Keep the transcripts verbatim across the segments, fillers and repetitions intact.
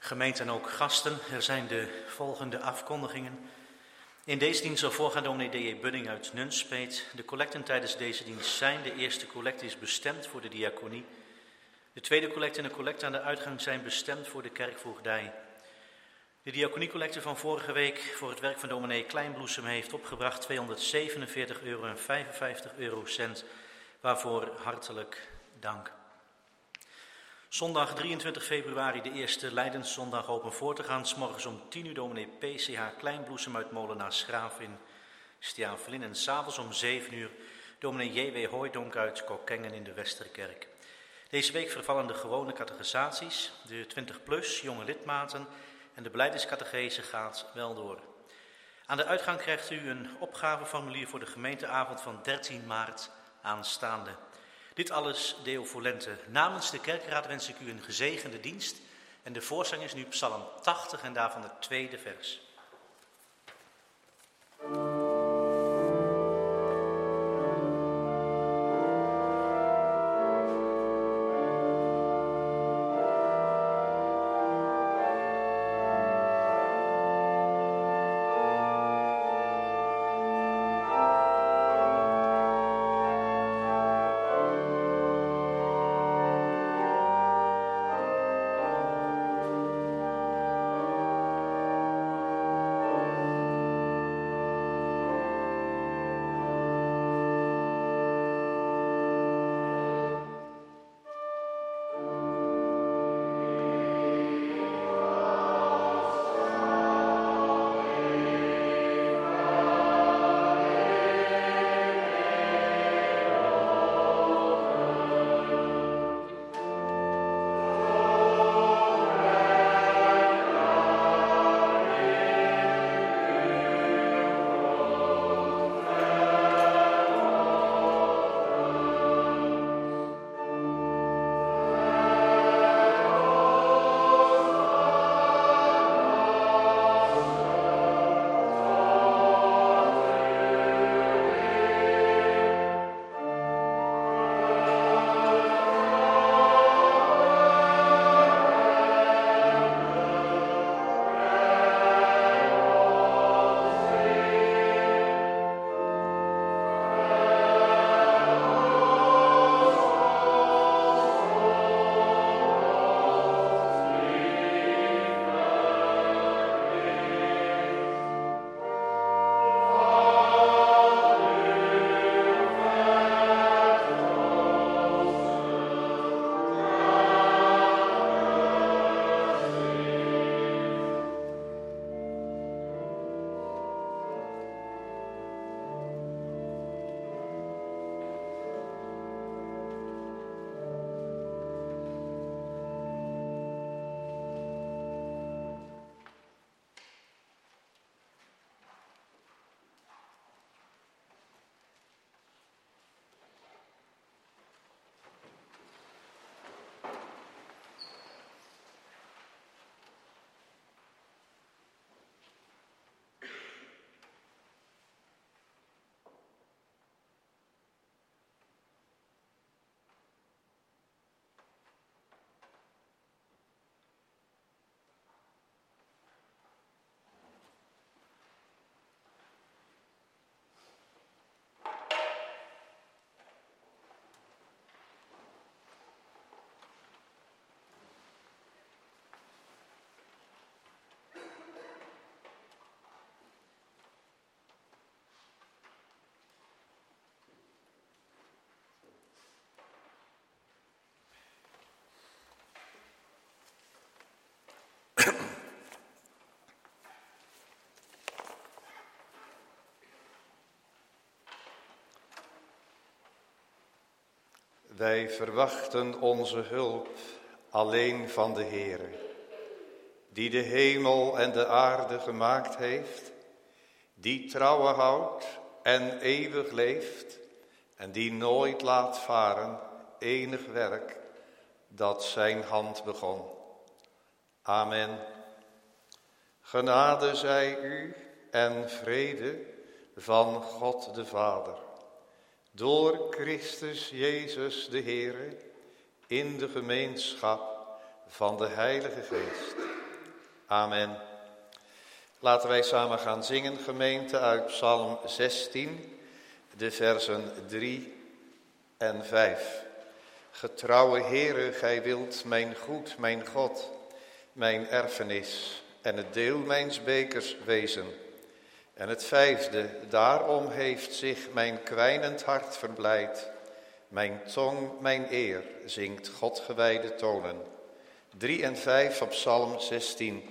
Gemeente en ook gasten, er zijn de volgende afkondigingen. In deze dienst zal voorgaan dominee D J Budding uit Nunspeet. De collecten tijdens deze dienst zijn: de eerste collecte is bestemd voor de diaconie. De tweede collecte en de collecte aan de uitgang zijn bestemd voor de kerkvoogdij. De diaconiecollecte van vorige week voor het werk van dominee Kleinbloesem heeft opgebracht tweehonderdzevenenveertig euro en vijfenvijftig eurocent, waarvoor hartelijk dank. Zondag drieëntwintig februari, de eerste Lijdenszondag, open voor te gaan. 's Morgens om tien uur dominee P C H Kleinbloesem uit Molenaar-Schraaf in Stiavelin. En 's avonds om zeven uur dominee J W Hooijdonk uit Kokkengen in de Westerkerk. Deze week vervallen de gewone catechisaties, de twintig plus, jonge lidmaten en de belijdeniscategese gaat wel door. Aan de uitgang krijgt u een opgaveformulier voor de gemeenteavond van dertien maart aanstaande. Dit alles deo volente. Namens de kerkraad wens ik u een gezegende dienst. En de voorzang is nu Psalm tachtig en daarvan het tweede vers. Wij verwachten onze hulp alleen van de Heere, die de hemel en de aarde gemaakt heeft, die trouwen houdt en eeuwig leeft en die nooit laat varen enig werk dat zijn hand begon. Amen. Genade zij u en vrede van God de Vader, door Christus Jezus de Heere, in de gemeenschap van de Heilige Geest. Amen. Laten wij samen gaan zingen, gemeente, uit Psalm zestien, de versen drie en vijf. Getrouwe Heere, gij wilt mijn goed, mijn God, mijn erfenis en het deel mijns bekers wezen. En het vijfde, daarom heeft zich mijn kwijnend hart verblijd. Mijn tong, mijn eer, zingt Godgewijde tonen. Drie en vijf op Psalm zestien.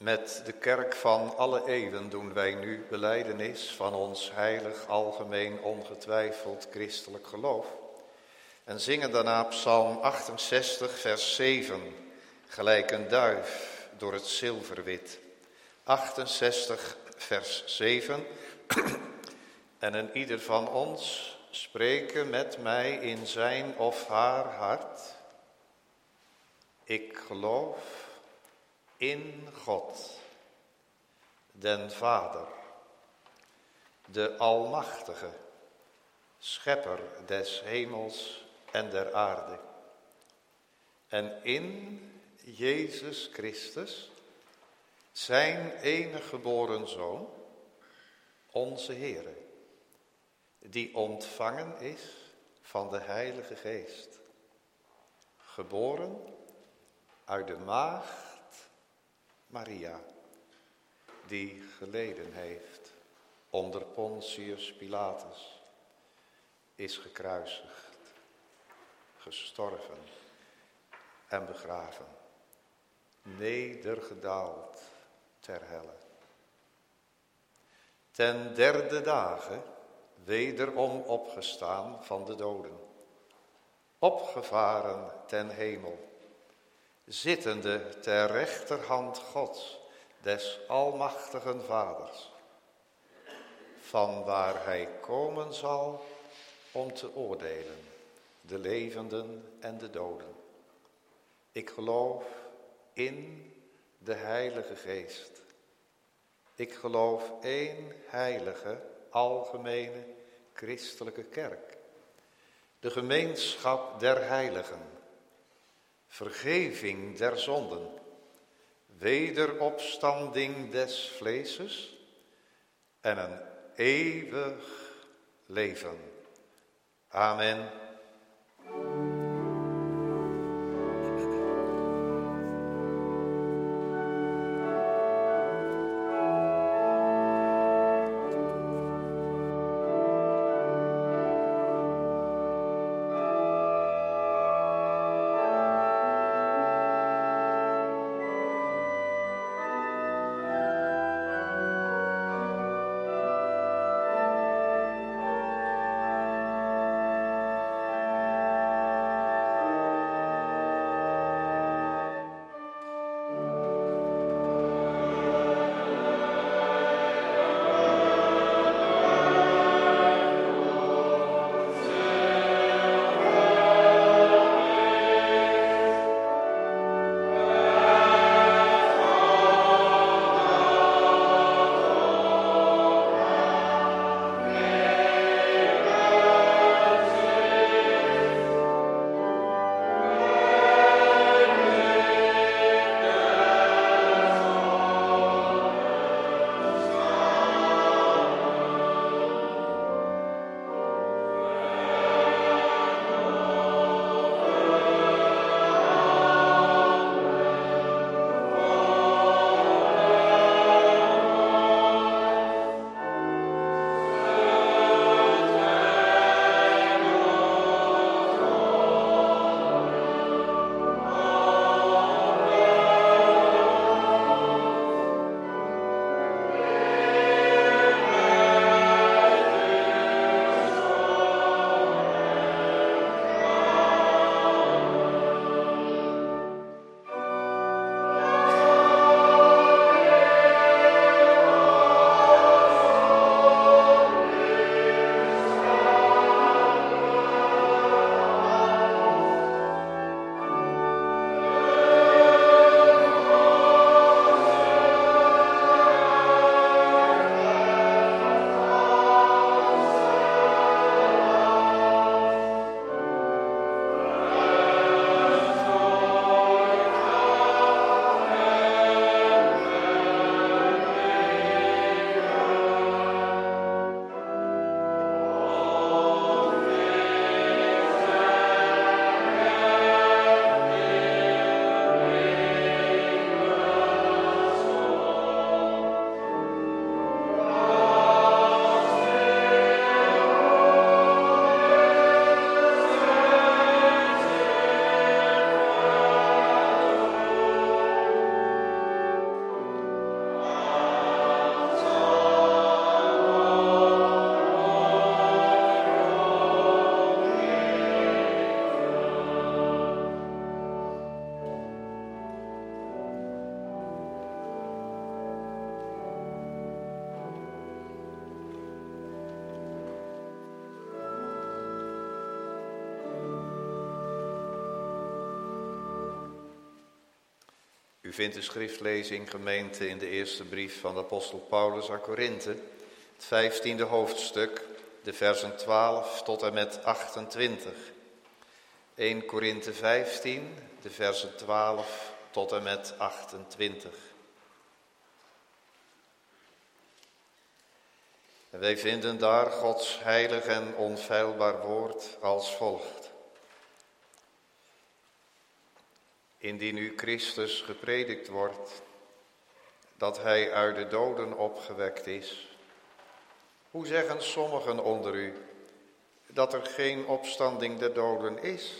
Met de kerk van alle eeuwen doen wij nu belijdenis van ons heilig, algemeen, ongetwijfeld christelijk geloof. En zingen daarna Psalm achtenzestig, vers zeven, gelijk een duif door het zilverwit. achtenzestig, vers zeven. En een ieder van ons spreken met mij in zijn of haar hart. Ik geloof in God, den Vader, de Almachtige, Schepper des hemels en der aarde. En in Jezus Christus, zijn enige geboren Zoon, onze Heere, die ontvangen is van de Heilige Geest, geboren uit de maagd Maria, die geleden heeft onder Pontius Pilatus, is gekruisigd, gestorven en begraven, nedergedaald ter helle. Ten derde dagen wederom opgestaan van de doden, opgevaren ten hemel, zittende ter rechterhand Gods, des almachtigen Vaders, van waar hij komen zal om te oordelen, de levenden en de doden. Ik geloof in de Heilige Geest. Ik geloof één heilige, algemene, christelijke kerk, de gemeenschap der heiligen, vergeving der zonden, wederopstanding des vleeses en een eeuwig leven. Amen. U vindt de schriftlezing, gemeente, in de eerste brief van de apostel Paulus aan Korinthe, het vijftiende hoofdstuk, de versen twaalf tot en met achtentwintig. eerste Korinthe vijftien, de versen twaalf tot en met achtentwintig. En wij vinden daar Gods heilig en onfeilbaar woord als volgt. Indien u Christus gepredikt wordt, dat hij uit de doden opgewekt is, hoe zeggen sommigen onder u dat er geen opstanding der doden is?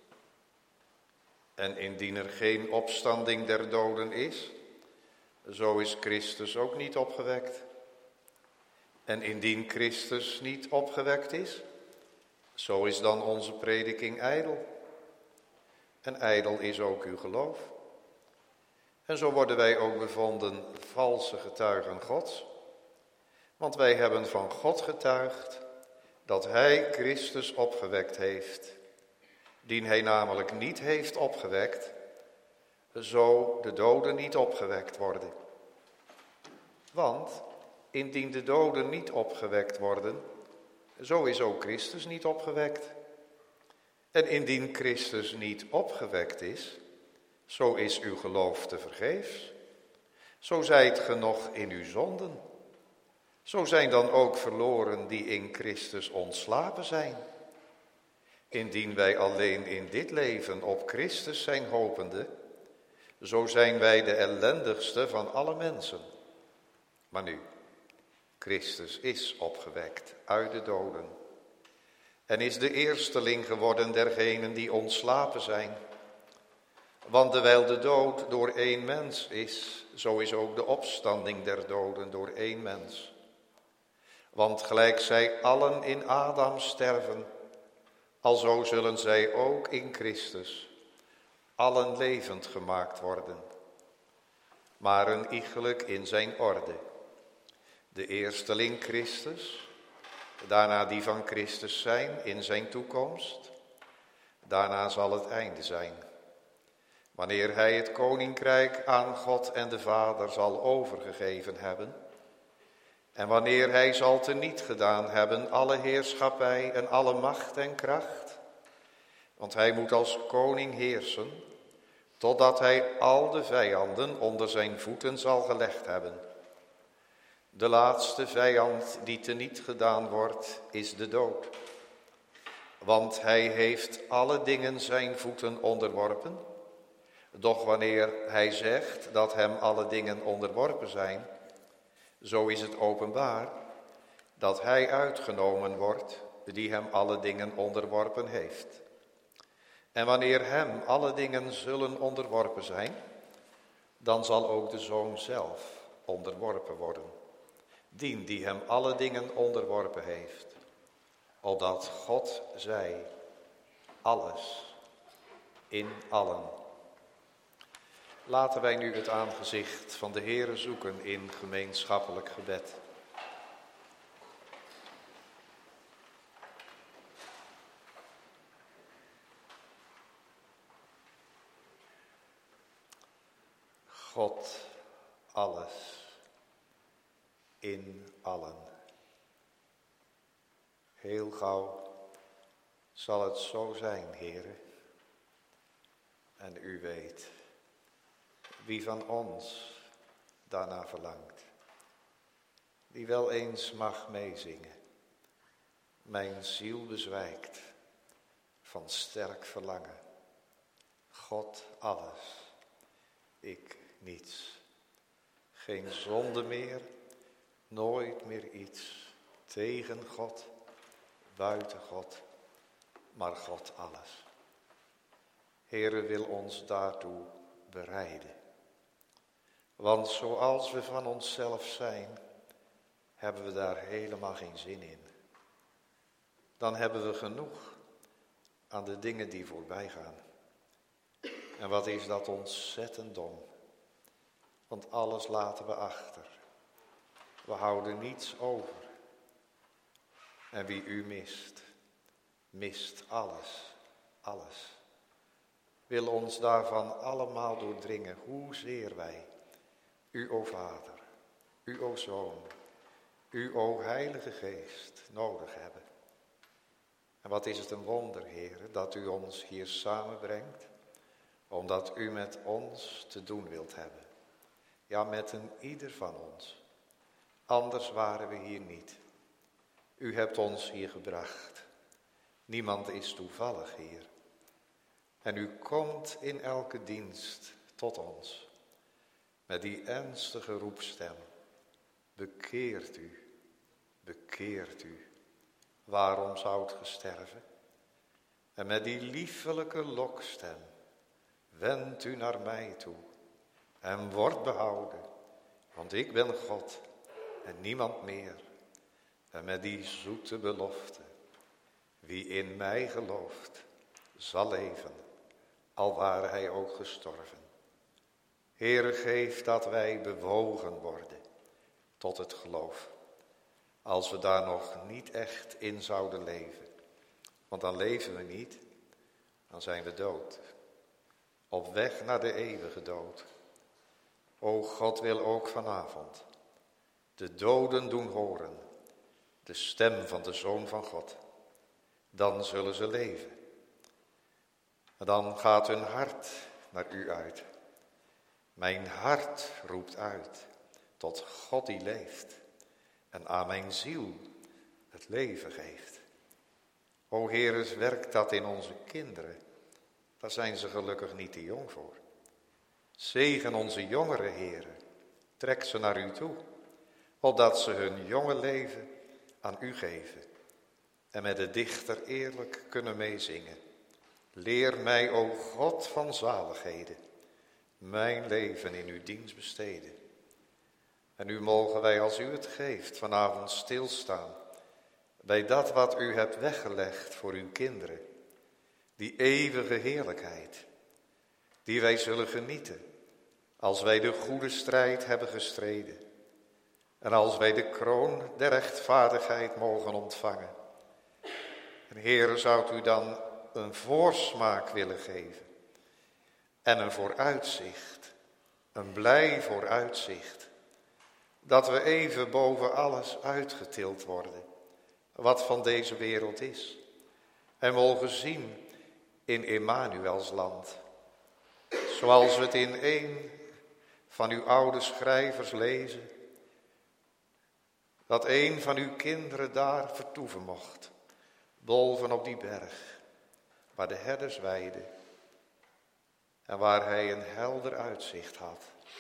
En indien er geen opstanding der doden is, zo is Christus ook niet opgewekt. En indien Christus niet opgewekt is, zo is dan onze prediking ijdel. En ijdel is ook uw geloof. En zo worden wij ook bevonden valse getuigen Gods. Want wij hebben van God getuigd dat hij Christus opgewekt heeft, dien hij namelijk niet heeft opgewekt, zo de doden niet opgewekt worden. Want indien de doden niet opgewekt worden, zo is ook Christus niet opgewekt. En indien Christus niet opgewekt is, zo is uw geloof tevergeefs. Zo zijt ge nog in uw zonden. Zo zijn dan ook verloren die in Christus ontslapen zijn. Indien wij alleen in dit leven op Christus zijn hopende, zo zijn wij de ellendigste van alle mensen. Maar nu, Christus is opgewekt uit de doden en is de eersteling geworden dergenen die ontslapen zijn. Want dewijl de dood door één mens is, zo is ook de opstanding der doden door één mens. Want gelijk zij allen in Adam sterven, alzo zullen zij ook in Christus allen levend gemaakt worden. Maar een iegelijk in zijn orde. De eersteling Christus, daarna die van Christus zijn in zijn toekomst, daarna zal het einde zijn. Wanneer hij het koninkrijk aan God en de Vader zal overgegeven hebben, en wanneer hij zal teniet gedaan hebben alle heerschappij en alle macht en kracht, want hij moet als koning heersen, totdat hij al de vijanden onder zijn voeten zal gelegd hebben. De laatste vijand die teniet gedaan wordt, is de dood. Want hij heeft alle dingen zijn voeten onderworpen. Doch wanneer hij zegt dat hem alle dingen onderworpen zijn, zo is het openbaar dat hij uitgenomen wordt die hem alle dingen onderworpen heeft. En wanneer hem alle dingen zullen onderworpen zijn, dan zal ook de Zoon zelf onderworpen worden. Dien die hem alle dingen onderworpen heeft, opdat God zij alles in allen. Laten wij nu het aangezicht van de Heere zoeken in gemeenschappelijk gebed. God, alles in allen. Heel gauw zal het zo zijn, Heere. En u weet wie van ons daarna verlangt, die wel eens mag meezingen. Mijn ziel bezwijkt van sterk verlangen. God alles, ik niets. Geen zonde meer, nooit meer iets tegen God, buiten God, maar God alles. Heere wil ons daartoe bereiden. Want zoals we van onszelf zijn, hebben we daar helemaal geen zin in. Dan hebben we genoeg aan de dingen die voorbij gaan. En wat is dat ontzettend dom. Want alles laten we achter. We houden niets over. En wie u mist, mist alles, alles. wil ons daarvan allemaal doordringen, hoezeer wij u, o Vader, u, o Zoon, u, o Heilige Geest, nodig hebben. En wat is het een wonder, Heere, dat u ons hier samenbrengt, omdat u met ons te doen wilt hebben. Ja, met een ieder van ons. Anders waren we hier niet. U hebt ons hier gebracht. Niemand is toevallig hier. En u komt in elke dienst tot ons. Met die ernstige roepstem. Bekeert u, bekeert u. Waarom zoudt ge sterven? En met die liefelijke lokstem. Wend u naar mij toe. En word behouden. Want ik ben God en niemand meer. En met die zoete belofte. Wie in mij gelooft, zal leven. Al ware hij ook gestorven. Heere, geef dat wij bewogen worden tot het geloof. Als we daar nog niet echt in zouden leven. Want dan leven we niet, dan zijn we dood. Op weg naar de eeuwige dood. O God wil ook vanavond de doden doen horen. De stem van de Zoon van God. Dan zullen ze leven. En dan gaat hun hart naar u uit. Mijn hart roept uit tot God die leeft. En aan mijn ziel het leven geeft. O Heere, werkt dat in onze kinderen. Daar zijn ze gelukkig niet te jong voor. Zegen onze jongeren, Heere. Trek ze naar u toe. Opdat ze hun jonge leven aan u geven. En met de dichter eerlijk kunnen meezingen. Leer mij, o God van zaligheden, mijn leven in uw dienst besteden. En nu mogen wij, als u het geeft, vanavond stilstaan bij dat wat u hebt weggelegd voor uw kinderen. Die eeuwige heerlijkheid, die wij zullen genieten als wij de goede strijd hebben gestreden. En als wij de kroon der rechtvaardigheid mogen ontvangen. En Heere, zoudt u dan een voorsmaak willen geven. En een vooruitzicht, een blij vooruitzicht. Dat we even boven alles uitgetild worden, wat van deze wereld is. En mogen zien in Emmanuels land. Zoals we het in een van uw oude schrijvers lezen. Dat een van uw kinderen daar vertoeven mocht. Boven op die berg, waar de herders weiden. En waar hij een helder uitzicht had.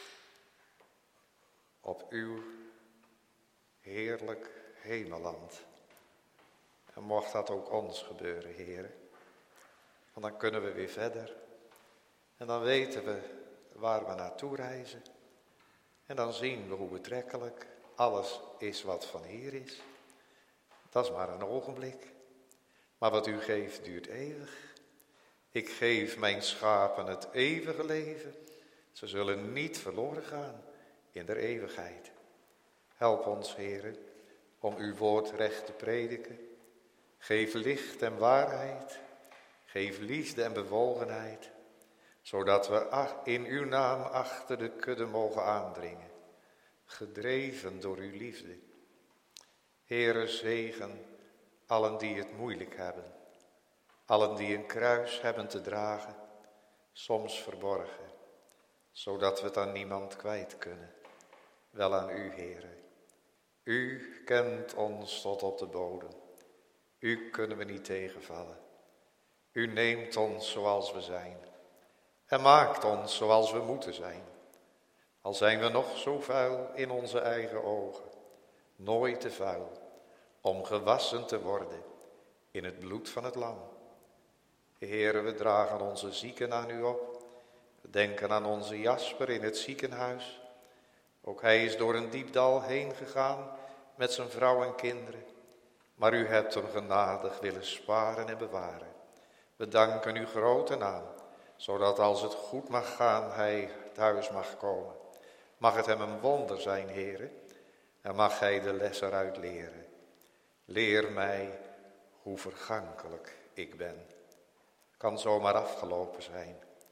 Op uw heerlijk hemelland. En mocht dat ook ons gebeuren, Heere. Want dan kunnen we weer verder. En dan weten we waar we naartoe reizen. En dan zien we hoe betrekkelijk alles is wat van hier is. Dat is maar een ogenblik. Maar wat u geeft duurt eeuwig. Ik geef mijn schapen het eeuwige leven. Ze zullen niet verloren gaan in der eeuwigheid. Help ons, Heere, om uw woord recht te prediken. Geef licht en waarheid. Geef liefde en bewogenheid. Zodat we in uw naam achter de kudde mogen aandringen. Gedreven door uw liefde. Heere, zegen allen die het moeilijk hebben. Allen die een kruis hebben te dragen. Soms verborgen. Zodat we het aan niemand kwijt kunnen. Wel aan u, Heere. U kent ons tot op de bodem. U kunnen we niet tegenvallen. U neemt ons zoals we zijn. En maakt ons zoals we moeten zijn. Al zijn we nog zo vuil in onze eigen ogen. Nooit te vuil om gewassen te worden in het bloed van het lam. Heere, we dragen onze zieken aan u op. We denken aan onze Jasper in het ziekenhuis. Ook hij is door een diep dal heen gegaan met zijn vrouw en kinderen. Maar u hebt hem genadig willen sparen en bewaren. We danken uw grote naam, zodat als het goed mag gaan, hij thuis mag komen. Mag het hem een wonder zijn, Heere, en mag hij de les eruit leren. Leer mij hoe vergankelijk ik ben. Kan zomaar afgelopen zijn.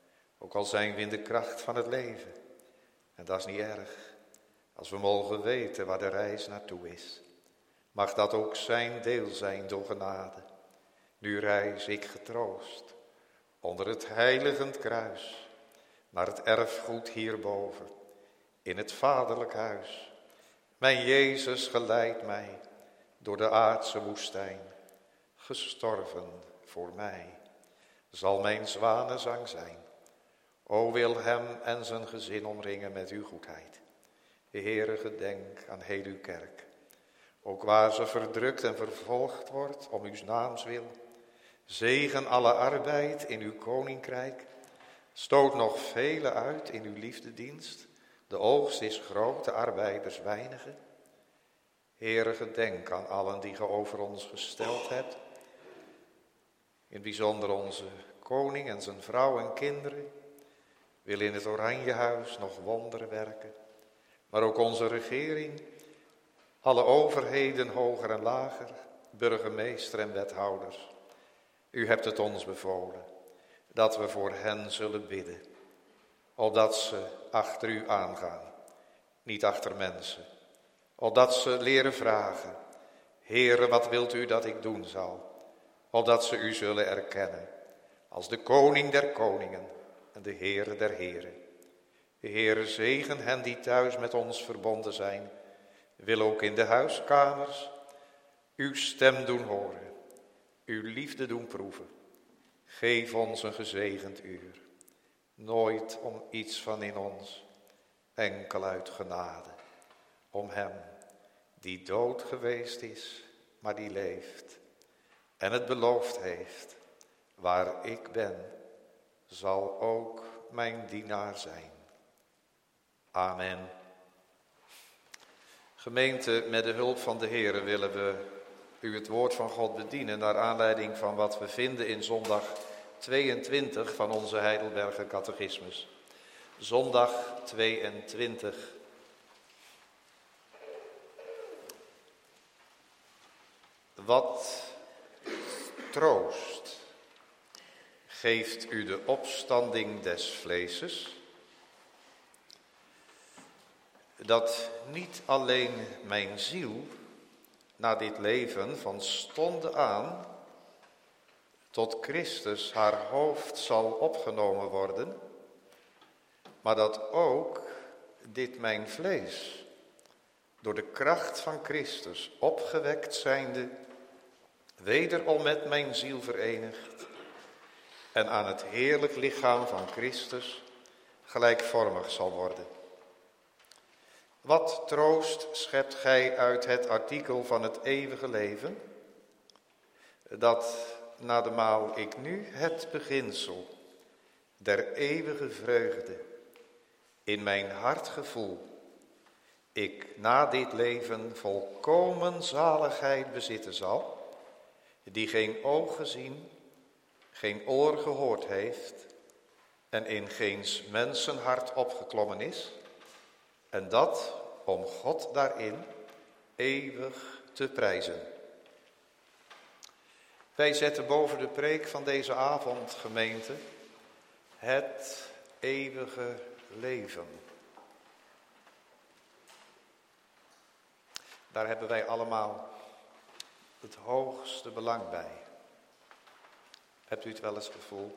Ook al zijn we in de kracht van het leven. En dat is niet erg. Als we mogen weten waar de reis naartoe is. Mag dat ook zijn deel zijn door genade. Nu reis ik getroost onder het heiligend kruis. Naar het erfgoed hierboven. In het vaderlijk huis. Mijn Jezus geleidt mij door de aardse woestijn. Gestorven voor mij. Zal mijn zwanenzang zijn. O wil hem en zijn gezin omringen met uw goedheid. Heere, gedenk aan heel uw kerk. Ook waar ze verdrukt en vervolgd wordt om uw naams wil. Zegen alle arbeid in uw koninkrijk. Stoot nog vele uit in uw liefdedienst. De oogst is groot, de arbeiders weinige. Heere, gedenk aan allen die ge over ons gesteld hebt. In het bijzonder onze koning en zijn vrouw en kinderen. Wil in het Oranjehuis nog wonderen werken. Maar ook onze regering, alle overheden hoger en lager, burgemeester en wethouders. U hebt het ons bevolen, dat we voor hen zullen bidden. Opdat ze achter u aangaan, niet achter mensen. Opdat ze leren vragen, Heere, wat wilt u dat ik doen zal? Opdat ze u zullen erkennen als de koning der koningen en de Heere der heren. De Heere zegen hen die thuis met ons verbonden zijn. Wil ook in de huiskamers uw stem doen horen. Uw liefde doen proeven. Geef ons een gezegend uur. Nooit om iets van in ons. Enkel uit genade. Om hem die dood geweest is, maar die leeft. En het beloofd heeft. Waar ik ben, zal ook mijn dienaar zijn. Amen. Gemeente, met de hulp van de Heere willen we u het woord van God bedienen naar aanleiding van wat we vinden in zondag tweeëntwintig van onze Heidelberger Catechismus. Zondag tweeëntwintig. Wat troost geeft u de opstanding des vleeses, dat niet alleen mijn ziel na dit leven van stonde aan tot Christus haar hoofd zal opgenomen worden, maar dat ook dit mijn vlees door de kracht van Christus opgewekt zijnde wederom met mijn ziel verenigd en aan het heerlijk lichaam van Christus gelijkvormig zal worden. Wat troost schept gij uit het artikel van het eeuwige leven, dat na de maal ik nu het beginsel der eeuwige vreugde in mijn hart gevoel, ik na dit leven volkomen zaligheid bezitten zal, die geen oog gezien, geen oor gehoord heeft en in geens mensenhart opgeklommen is, en dat om God daarin eeuwig te prijzen. Wij zetten boven de preek van deze avond, gemeente, het eeuwige leven. Daar hebben wij allemaal het hoogste belang bij. Hebt u het wel eens gevoeld?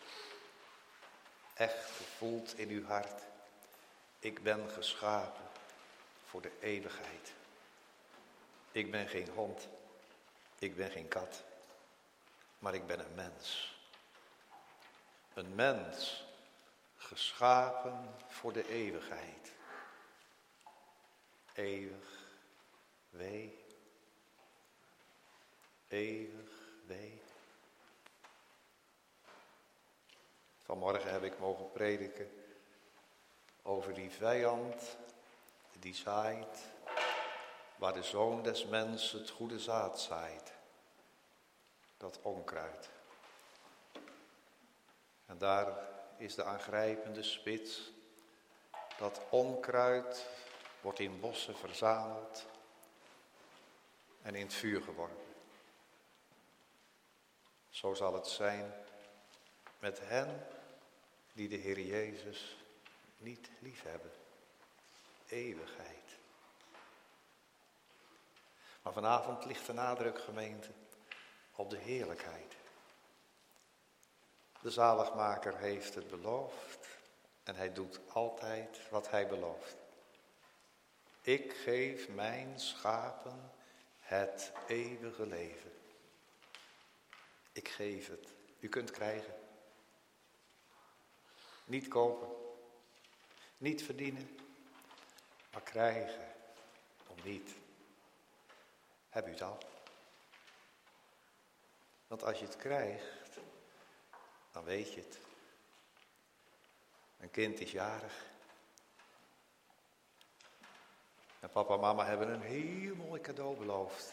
Echt gevoeld in uw hart. Ik ben geschapen voor de eeuwigheid. Ik ben geen hond. Ik ben geen kat. Maar ik ben een mens. Een mens geschapen voor de eeuwigheid. Eeuwig wee. Eeuwig wee. Vanmorgen heb ik mogen prediken over die vijand die zaait, waar de Zoon des Mensen het goede zaad zaait. Dat onkruid. En daar is de aangrijpende spits. Dat onkruid wordt in bossen verzameld en in het vuur geworpen. Zo zal het zijn met hen die de Heer Jezus niet liefhebben. Eeuwigheid. Maar vanavond ligt de nadruk, gemeente, op de heerlijkheid. De zaligmaker heeft het beloofd en hij doet altijd wat hij belooft. Ik geef mijn schapen het eeuwige leven. Ik geef het. U kunt krijgen. Niet kopen. Niet verdienen. Maar krijgen. Om niet. Heb u het al? Want als je het krijgt, dan weet je het. Een kind is jarig. En papa en mama hebben een heel mooi cadeau beloofd.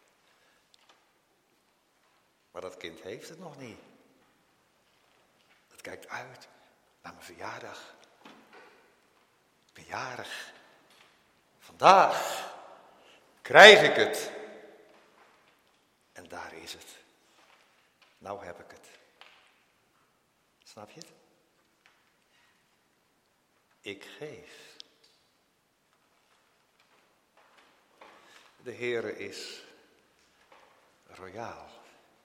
Maar dat kind heeft het nog niet. Het kijkt uit naar mijn verjaardag. Ik ben jarig. Vandaag krijg ik het. En daar is het. Nou heb ik het. Snap je het? Ik geef. De Heere is royaal.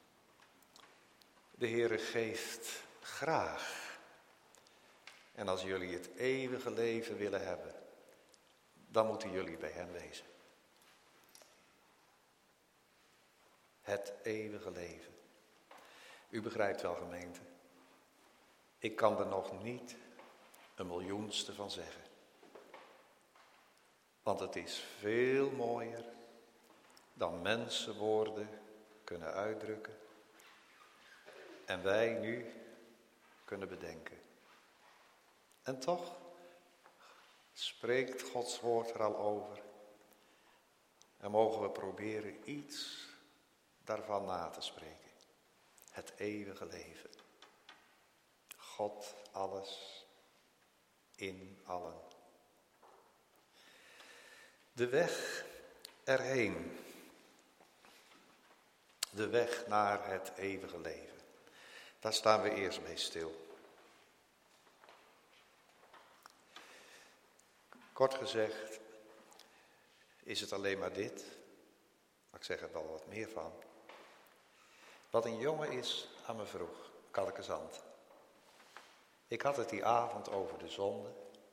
De Heere geeft graag. En als jullie het eeuwige leven willen hebben, dan moeten jullie bij hem wezen. Het eeuwige leven. U begrijpt wel, gemeente. Ik kan er nog niet een miljoenste van zeggen. Want het is veel mooier dan mensenwoorden kunnen uitdrukken. En wij nu kunnen bedenken. En toch spreekt Gods woord er al over. En mogen we proberen iets daarvan na te spreken. Het eeuwige leven. God alles in allen. De weg erheen. De weg naar het eeuwige leven. Daar staan we eerst mee stil. Kort gezegd is het alleen maar dit. Maar ik zeg er wel wat meer van. Wat een jongen is aan me vroeg, Kalkenzand. Ik had het die avond over de zonde.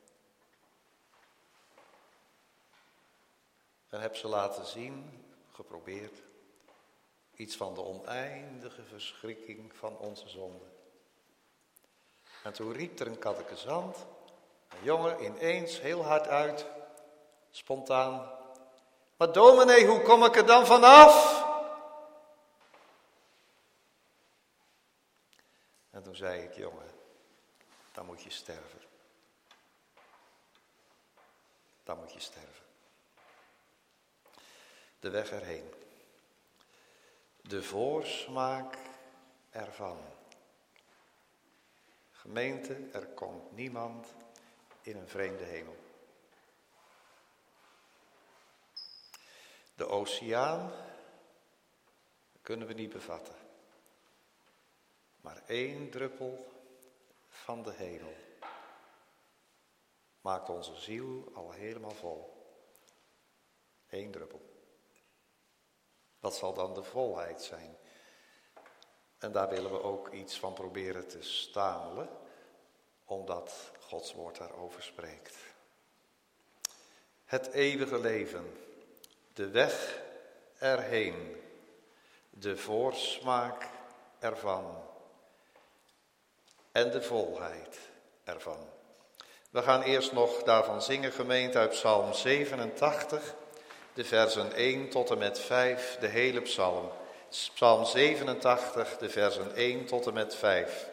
En heb ze laten zien, geprobeerd, iets van de oneindige verschrikking van onze zonde. En toen riep er een kattekezant, een jongen, ineens heel hard uit, spontaan. Maar dominee, hoe kom ik er dan vanaf? En toen zei ik, jongen, dan moet je sterven. Dan moet je sterven. De weg erheen. De voorsmaak ervan. Gemeente, er komt niemand in een vreemde hemel. De oceaan kunnen we niet bevatten. Maar één druppel van de hemel maakt onze ziel al helemaal vol. Eén druppel. Wat zal dan de volheid zijn? En daar willen we ook iets van proberen te stamelen, omdat Gods woord daarover spreekt. Het eeuwige leven, de weg erheen, de voorsmaak ervan en de volheid ervan. We gaan eerst nog daarvan zingen, gemeente, uit Psalm zevenentachtig, de versen één tot en met vijf, de hele psalm. Psalm zevenentachtig, de versen één tot en met vijf.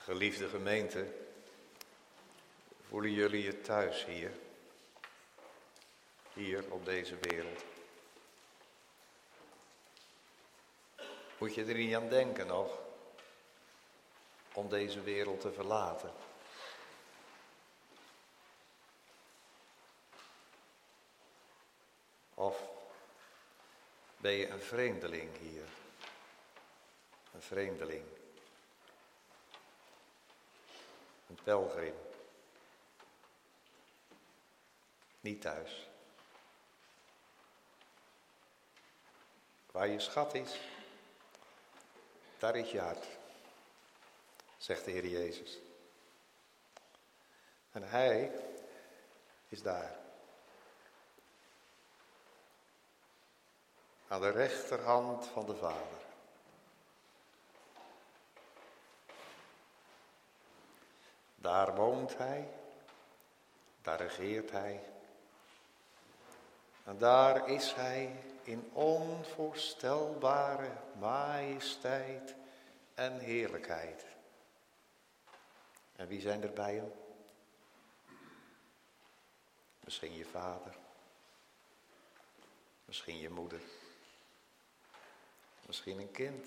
Geliefde gemeente, voelen jullie je thuis hier? Hier op deze wereld. Moet je er niet aan denken nog om deze wereld te verlaten? Of ben je een vreemdeling hier? Een vreemdeling. Een pelgrim. Niet thuis. Waar je schat is, daar is je hart, zegt de Heer Jezus. En Hij is daar. Aan de rechterhand van de Vader. Daar woont Hij, daar regeert Hij. En daar is Hij in onvoorstelbare majesteit en heerlijkheid. En wie zijn er bij Hem? Misschien je vader. Misschien je moeder. Misschien een kind.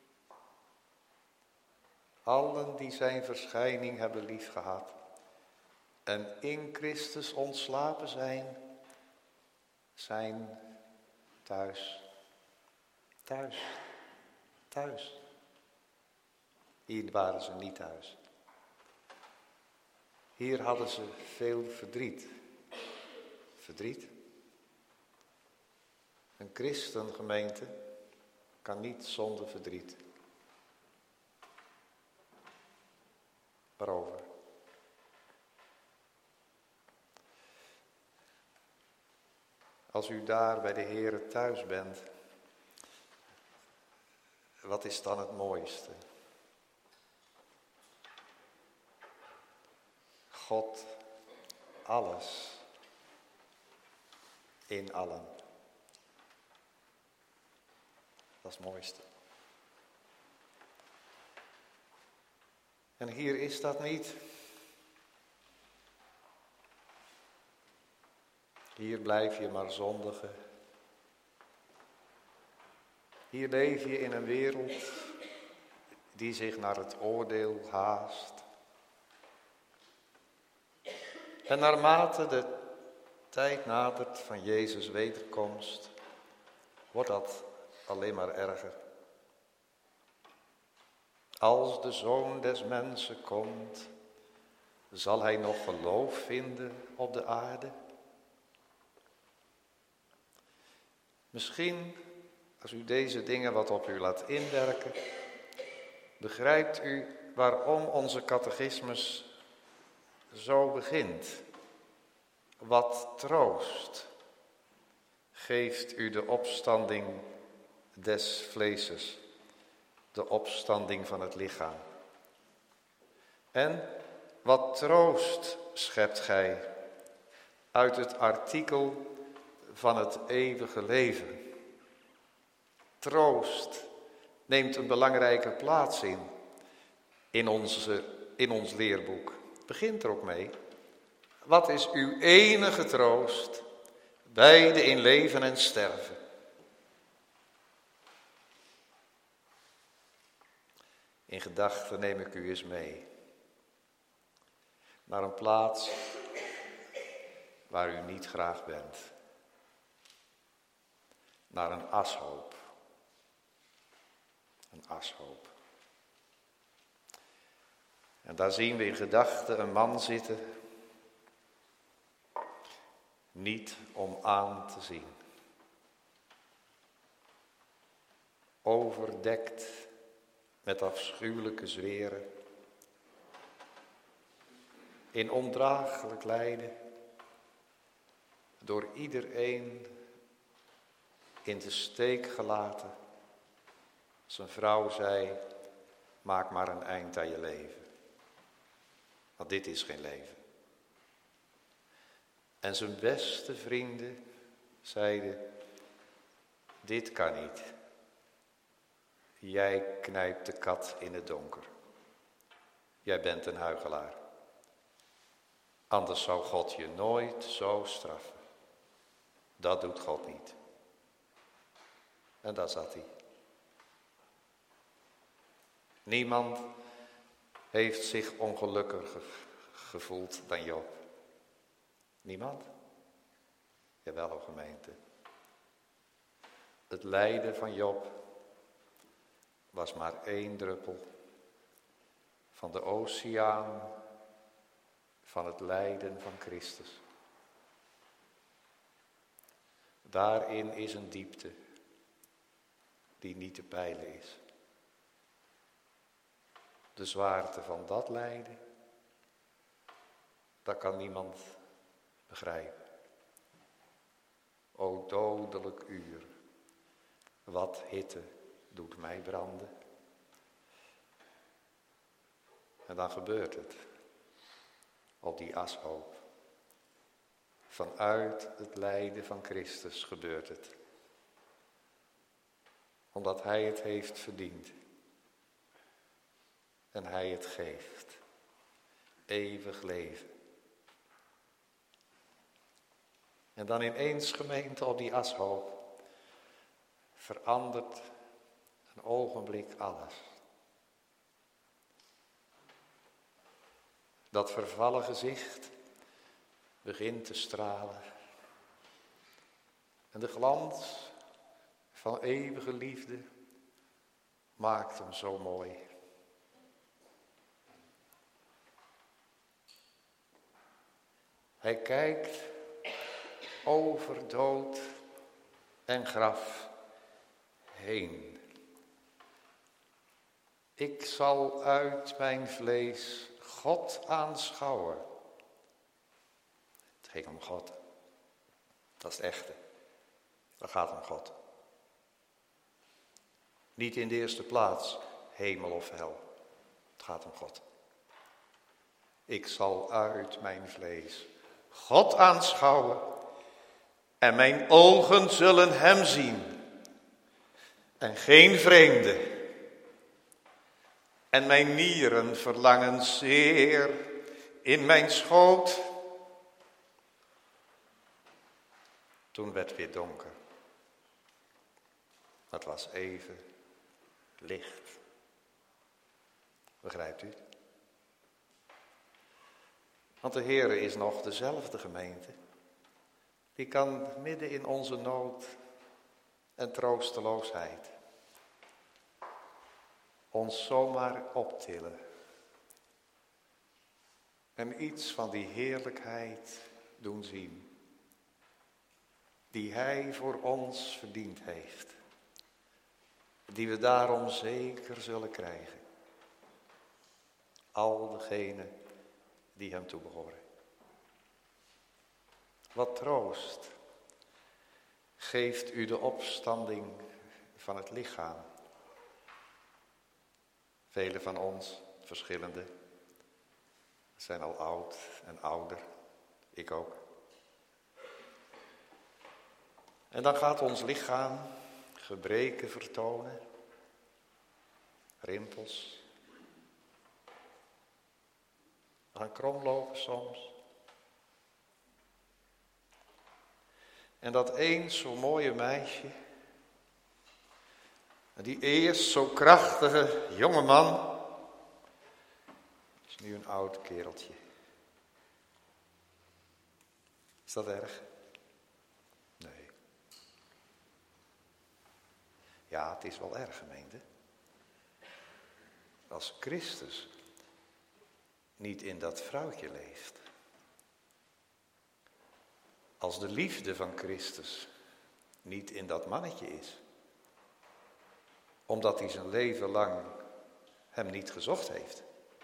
Allen die zijn verschijning hebben liefgehad en in Christus ontslapen zijn, zijn thuis. Thuis. Thuis. Hier waren ze niet thuis. Hier hadden ze veel verdriet. Verdriet. Een christengemeente kan niet zonder verdriet. Waarover? Als u daar bij de Heere thuis bent, wat is dan het mooiste? God, alles, in allen. Dat is het mooiste. En hier is dat niet. Hier blijf je maar zondigen. Hier leef je in een wereld die zich naar het oordeel haast. En naarmate de tijd nadert van Jezus' wederkomst, wordt dat alleen maar erger. Als de Zoon des Mensen komt, zal Hij nog geloof vinden op de aarde? Misschien, als u deze dingen wat op u laat inwerken, begrijpt u waarom onze catechismus zo begint. Wat troost geeft u de opstanding des vleeses, de opstanding van het lichaam. En wat troost schept gij uit het artikel van het eeuwige leven. Troost neemt een belangrijke plaats in, in, onze, in ons leerboek. Begint er ook mee. Wat is uw enige troost, beide in leven en sterven? In gedachten neem ik u eens mee naar een plaats waar u niet graag bent. Naar een ashoop. Een ashoop. En daar zien we in gedachten een man zitten, niet om aan te zien. Overdekt met afschuwelijke zweren. In ondraaglijk lijden. Door iedereen in de steek gelaten. Zijn vrouw zei, maak maar een eind aan je leven. Want dit is geen leven. En zijn beste vrienden zeiden, dit kan niet. Jij knijpt de kat in het donker. jij bent een huichelaar. Anders zou God je nooit zo straffen. Dat doet God niet. En daar zat hij. Niemand heeft zich ongelukkiger gevoeld dan Job. Niemand? Jawel, o gemeente. Het lijden van Job was maar één druppel van de oceaan van het lijden van Christus. Daarin is een diepte die niet te peilen is. De zwaarte van dat lijden, dat kan niemand begrijpen. O dodelijk uur, wat hitte doet mij branden. En dan gebeurt het, op die ashoop. Vanuit het lijden van Christus gebeurt het. Omdat hij het heeft verdiend. En hij het geeft. Eeuwig leven. En dan ineens, gemeente, op die ashoop verandert een ogenblik alles. Dat vervallen gezicht begint te stralen. En de glans van eeuwige liefde maakt hem zo mooi. Hij kijkt over dood en graf heen. Ik zal uit mijn vlees God aanschouwen. Het ging om God. Dat is het echte. Dat gaat om God. Niet in de eerste plaats hemel of hel. Het gaat om God. Ik zal uit mijn vlees God aanschouwen en mijn ogen zullen hem zien en geen vreemde. En mijn nieren verlangen zeer in mijn schoot. Toen werd het weer donker. Het was even licht. Begrijpt u? Want de Heere is nog dezelfde, gemeente. Die kan midden in onze nood en troosteloosheid ons zomaar optillen. En iets van die heerlijkheid doen zien. Die hij voor ons verdiend heeft. Die we daarom zeker zullen krijgen. Al degenen die hem toebehoren. Wat troost geeft u de opstanding van het lichaam. Velen van ons, verschillende, zijn al oud en ouder. Ik ook. En dan gaat ons lichaam gebreken vertonen. Rimpels. We gaan kromlopen soms. En dat eens zo mooie meisje, die eerst zo krachtige jonge man, is nu een oud kereltje. Is dat erg? Nee. Ja, het is wel erg, gemeente. Als Christus niet in dat vrouwtje leeft. Als de liefde van Christus niet in dat mannetje is. Omdat hij zijn leven lang hem niet gezocht heeft.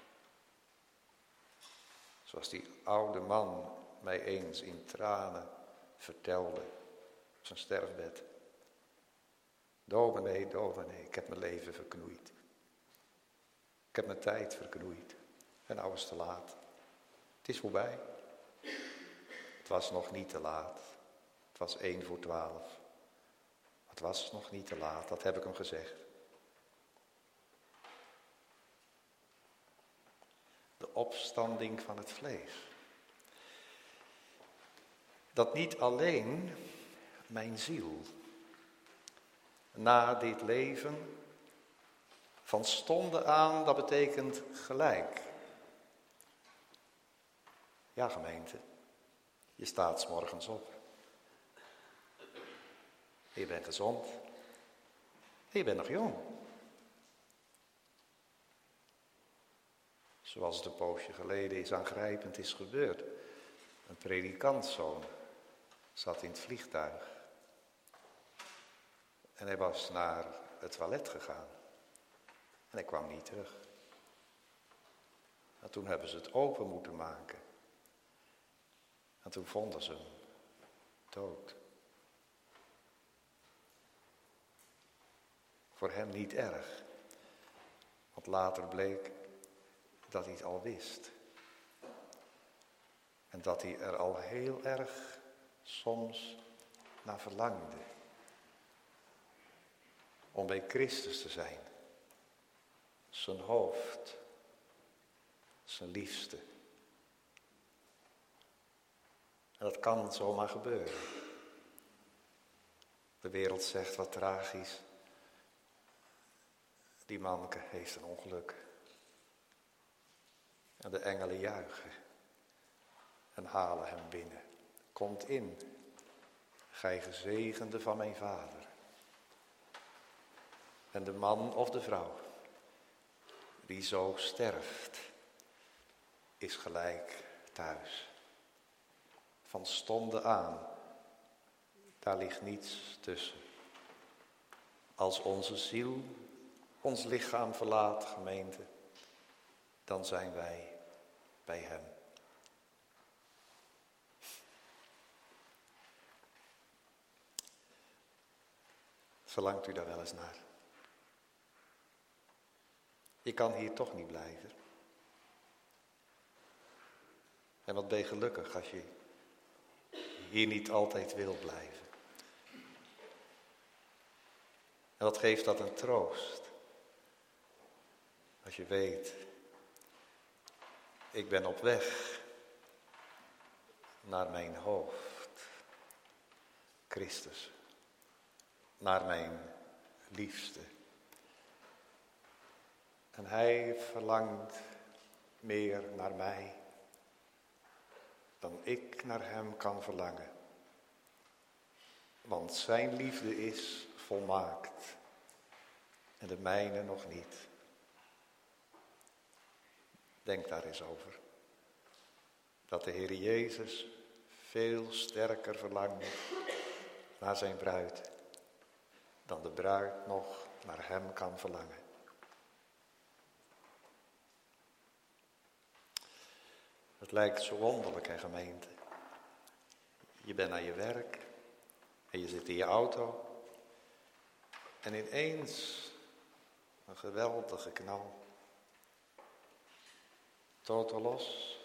Zoals die oude man mij eens in tranen vertelde op zijn sterfbed. Dominee, dominee, ik heb mijn leven verknoeid. Ik heb mijn tijd verknoeid. En nou is het te laat. Het is voorbij. Het was nog niet te laat. Het was één voor twaalf. Het was nog niet te laat, dat heb ik hem gezegd. opstanding van het vlees. Dat niet alleen mijn ziel na dit leven van stonde aan, dat betekent gelijk. Ja, gemeente, je staat 's morgens op. Je bent gezond. Je bent nog jong. Zoals het een poosje geleden is aangrijpend is gebeurd. Een predikantszoon zat in het vliegtuig. En hij was naar het toilet gegaan. En hij kwam niet terug. En toen hebben ze het open moeten maken. En toen vonden ze hem dood. Voor hem niet erg. Want later bleek dat hij het al wist. En dat hij er al heel erg soms naar verlangde. Om bij Christus te zijn. Zijn hoofd. Zijn liefste. En dat kan zomaar gebeuren. De wereld zegt wat tragisch. Die man heeft een ongeluk. En de engelen juichen. En halen hem binnen. Komt in. Gij gezegende van mijn vader. En de man of de vrouw. Die zo sterft. Is gelijk thuis. Van stonde aan. Daar ligt niets tussen. Als onze ziel ons lichaam verlaat, gemeente, dan zijn wij bij hem. Verlangt u daar wel eens naar? Je kan hier toch niet blijven. En wat ben je gelukkig als je hier niet altijd wil blijven. En wat geeft dat een troost? Als je weet, ik ben op weg naar mijn hoofd, Christus, naar mijn liefste. En hij verlangt meer naar mij dan ik naar hem kan verlangen. Want zijn liefde is volmaakt en de mijne nog niet. Denk daar eens over. Dat de Heer Jezus veel sterker verlangt naar zijn bruid dan de bruid nog naar hem kan verlangen. Het lijkt zo wonderlijk, hè, gemeente. Je bent naar je werk en je zit in je auto en ineens een geweldige knal. Totaal los,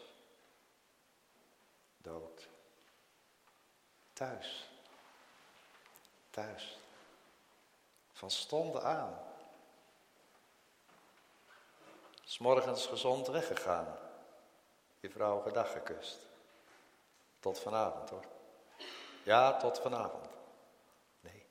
dood. Thuis, thuis, van stonde aan. 'S morgens gezond weggegaan, je vrouw gedag gekust. Tot vanavond hoor. Ja, tot vanavond. Nee.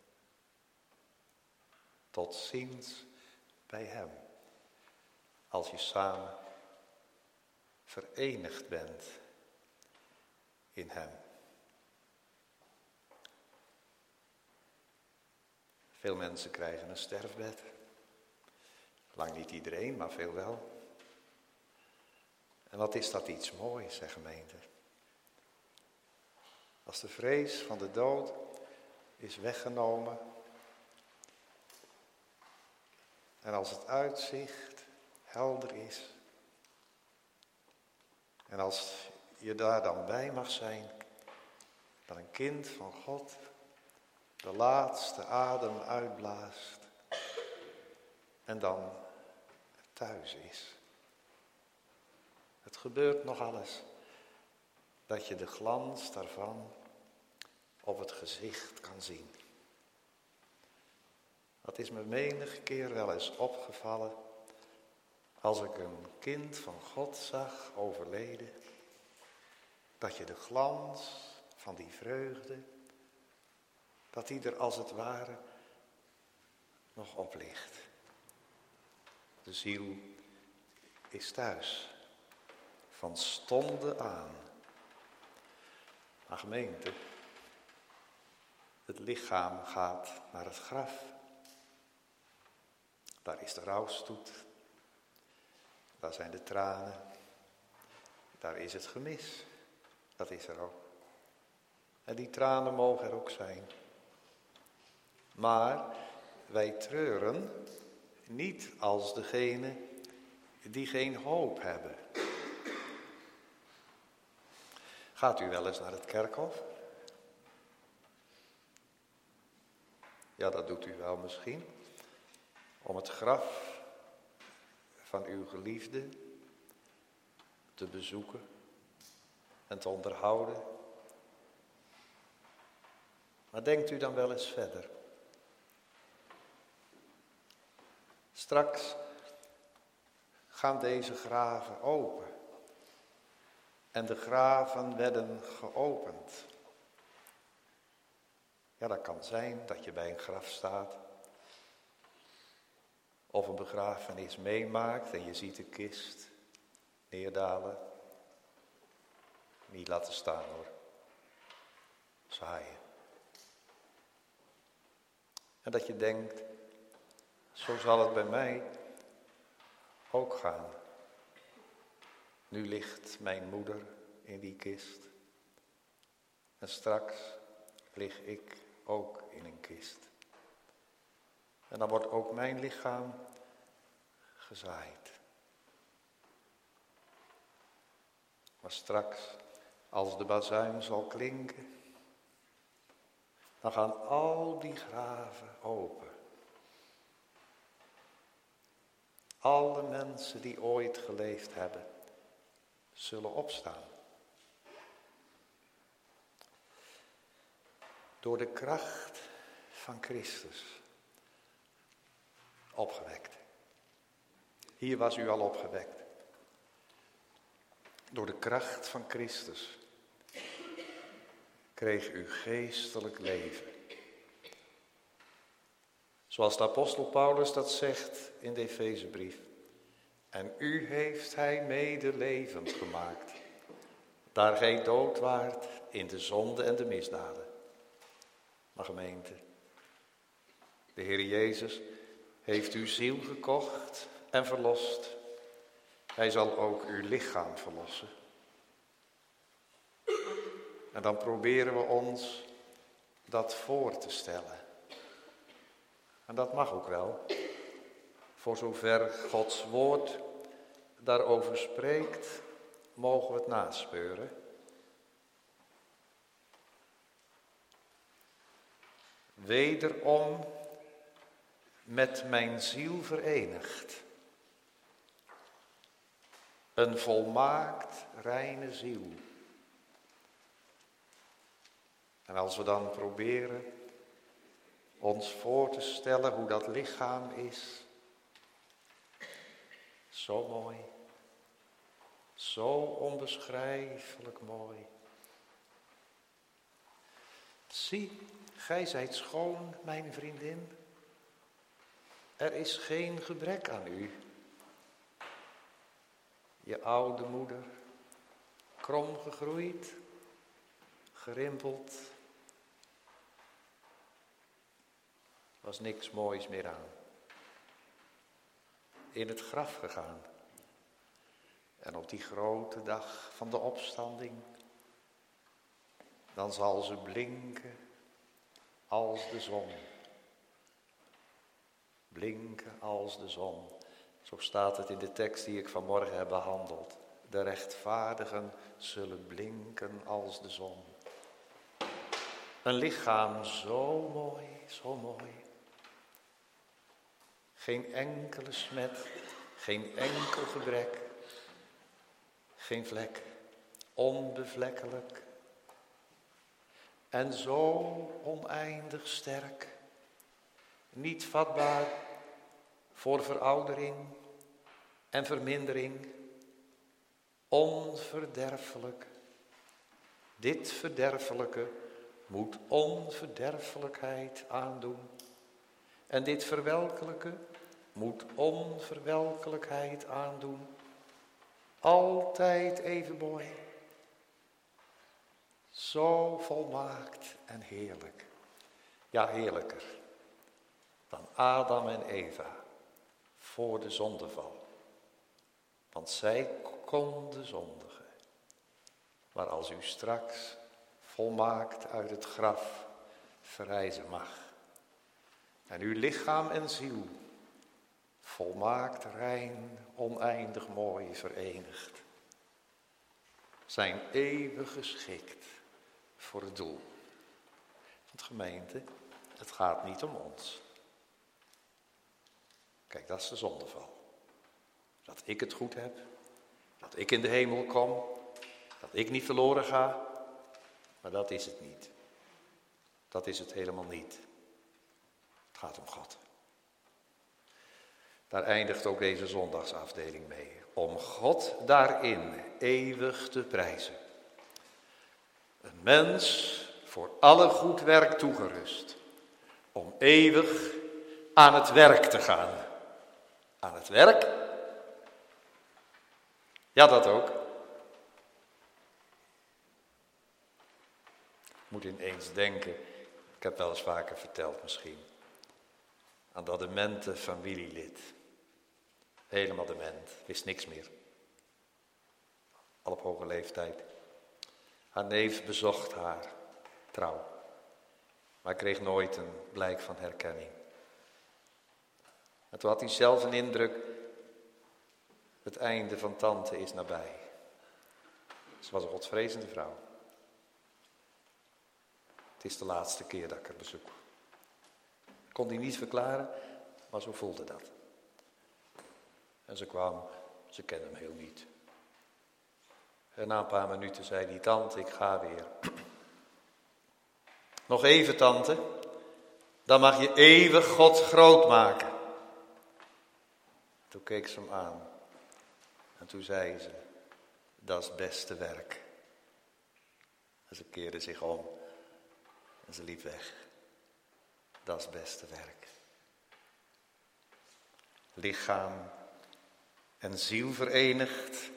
Tot ziens bij hem. Als je samen verenigd bent in hem. Veel mensen krijgen een sterfbed. Lang niet iedereen, maar veel wel. En wat is dat iets moois, zeg gemeente. Als de vrees van de dood is weggenomen. En als het uitzicht helder is. En als je daar dan bij mag zijn, dat een kind van God de laatste adem uitblaast en dan thuis is. Het gebeurt nog alles, dat je de glans daarvan op het gezicht kan zien. Dat is me menige keer wel eens opgevallen als ik een kind van God zag overleden, dat je de glans van die vreugde, dat die er als het ware nog op ligt. De ziel is thuis, van stonden aan. Maar gemeente, het lichaam gaat naar het graf. Daar is de rouwstoet, daar zijn de tranen, daar is het gemis, dat is er ook. En die tranen mogen er ook zijn. Maar wij treuren niet als degene die geen hoop hebben. Gaat u wel eens naar het kerkhof? Ja, dat doet u wel misschien. Om het graf van uw geliefde te bezoeken en te onderhouden. Maar denkt u dan wel eens verder. Straks gaan deze graven open. En de graven werden geopend. Ja, dat kan zijn dat je bij een graf staat. Of een begrafenis meemaakt en je ziet de kist neerdalen. Niet laten staan hoor. Zaaien. En dat je denkt, zo zal het bij mij ook gaan. Nu ligt mijn moeder in die kist. En straks lig ik ook in een kist. En dan wordt ook mijn lichaam gezaaid. Maar straks, als de bazuin zal klinken, dan gaan al die graven open. Alle mensen die ooit geleefd hebben, zullen opstaan. Door de kracht van Christus opgewekt. Hier was u al opgewekt. Door de kracht van Christus kreeg u geestelijk leven. Zoals de apostel Paulus dat zegt in de Efezebrief. En u heeft hij mede levend gemaakt, daar gij dood waart in de zonde en de misdaden. Maar gemeente, de Heer Jezus heeft uw ziel gekocht en verlost. Hij zal ook uw lichaam verlossen. En dan proberen we ons dat voor te stellen. En dat mag ook wel. Voor zover Gods woord daarover spreekt, mogen we het naspeuren. Wederom met mijn ziel verenigd. Een volmaakt reine ziel. En als we dan proberen ons voor te stellen hoe dat lichaam is. Zo mooi. Zo onbeschrijfelijk mooi. Zie, gij zijt schoon, mijn vriendin. Er is geen gebrek aan u. Je oude moeder, krom gegroeid, gerimpeld, was niks moois meer aan. In het graf gegaan. En op die grote dag van de opstanding, dan zal ze blinken als de zon. Blinken als de zon. Zo staat het in de tekst die ik vanmorgen heb behandeld. De rechtvaardigen zullen blinken als de zon. Een lichaam zo mooi, zo mooi. Geen enkele smet, geen enkel gebrek, geen vlek, onbevlekkelijk. En zo oneindig sterk, niet vatbaar voor veroudering, en vermindering, onverderfelijk. Dit verderfelijke moet onverderfelijkheid aandoen. En dit verwelkelijke moet onverwelkelijkheid aandoen. Altijd even mooi. Zo volmaakt en heerlijk. Ja, heerlijker dan Adam en Eva voor de zondeval. Want zij konden zondigen. Maar als u straks volmaakt uit het graf verrijzen mag. En uw lichaam en ziel volmaakt, rein, oneindig mooi verenigd. Zijn eeuwig geschikt voor het doel. Want gemeente, het gaat niet om ons. Kijk, dat is de zondeval. Dat ik het goed heb. Dat ik in de hemel kom. Dat ik niet verloren ga. Maar dat is het niet. Dat is het helemaal niet. Het gaat om God. Daar eindigt ook deze zondagsafdeling mee. Om God daarin eeuwig te prijzen. Een mens voor alle goed werk toegerust. Om eeuwig aan het werk te gaan. Aan het werk? Ja, dat ook. Ik moet ineens denken, ik heb wel eens vaker verteld misschien, aan dat demente familielid. Helemaal dement, wist niks meer. Al op hoge leeftijd. Haar neef bezocht haar, trouw. Maar kreeg nooit een blijk van herkenning. En toen had hij zelf een indruk, het einde van tante is nabij. Ze was een godvrezende vrouw. Het is de laatste keer dat ik haar bezoek. Kon hij niet verklaren, maar zo voelde dat. En ze kwam, ze kende hem heel niet. En na een paar minuten zei die tante, ik ga weer. Nog even, tante, dan mag je eeuwig God groot maken. Toen keek ze hem aan. En toen zei ze, dat is het beste werk. En ze keerde zich om. En ze liep weg. Dat is het beste werk. Lichaam en ziel verenigd.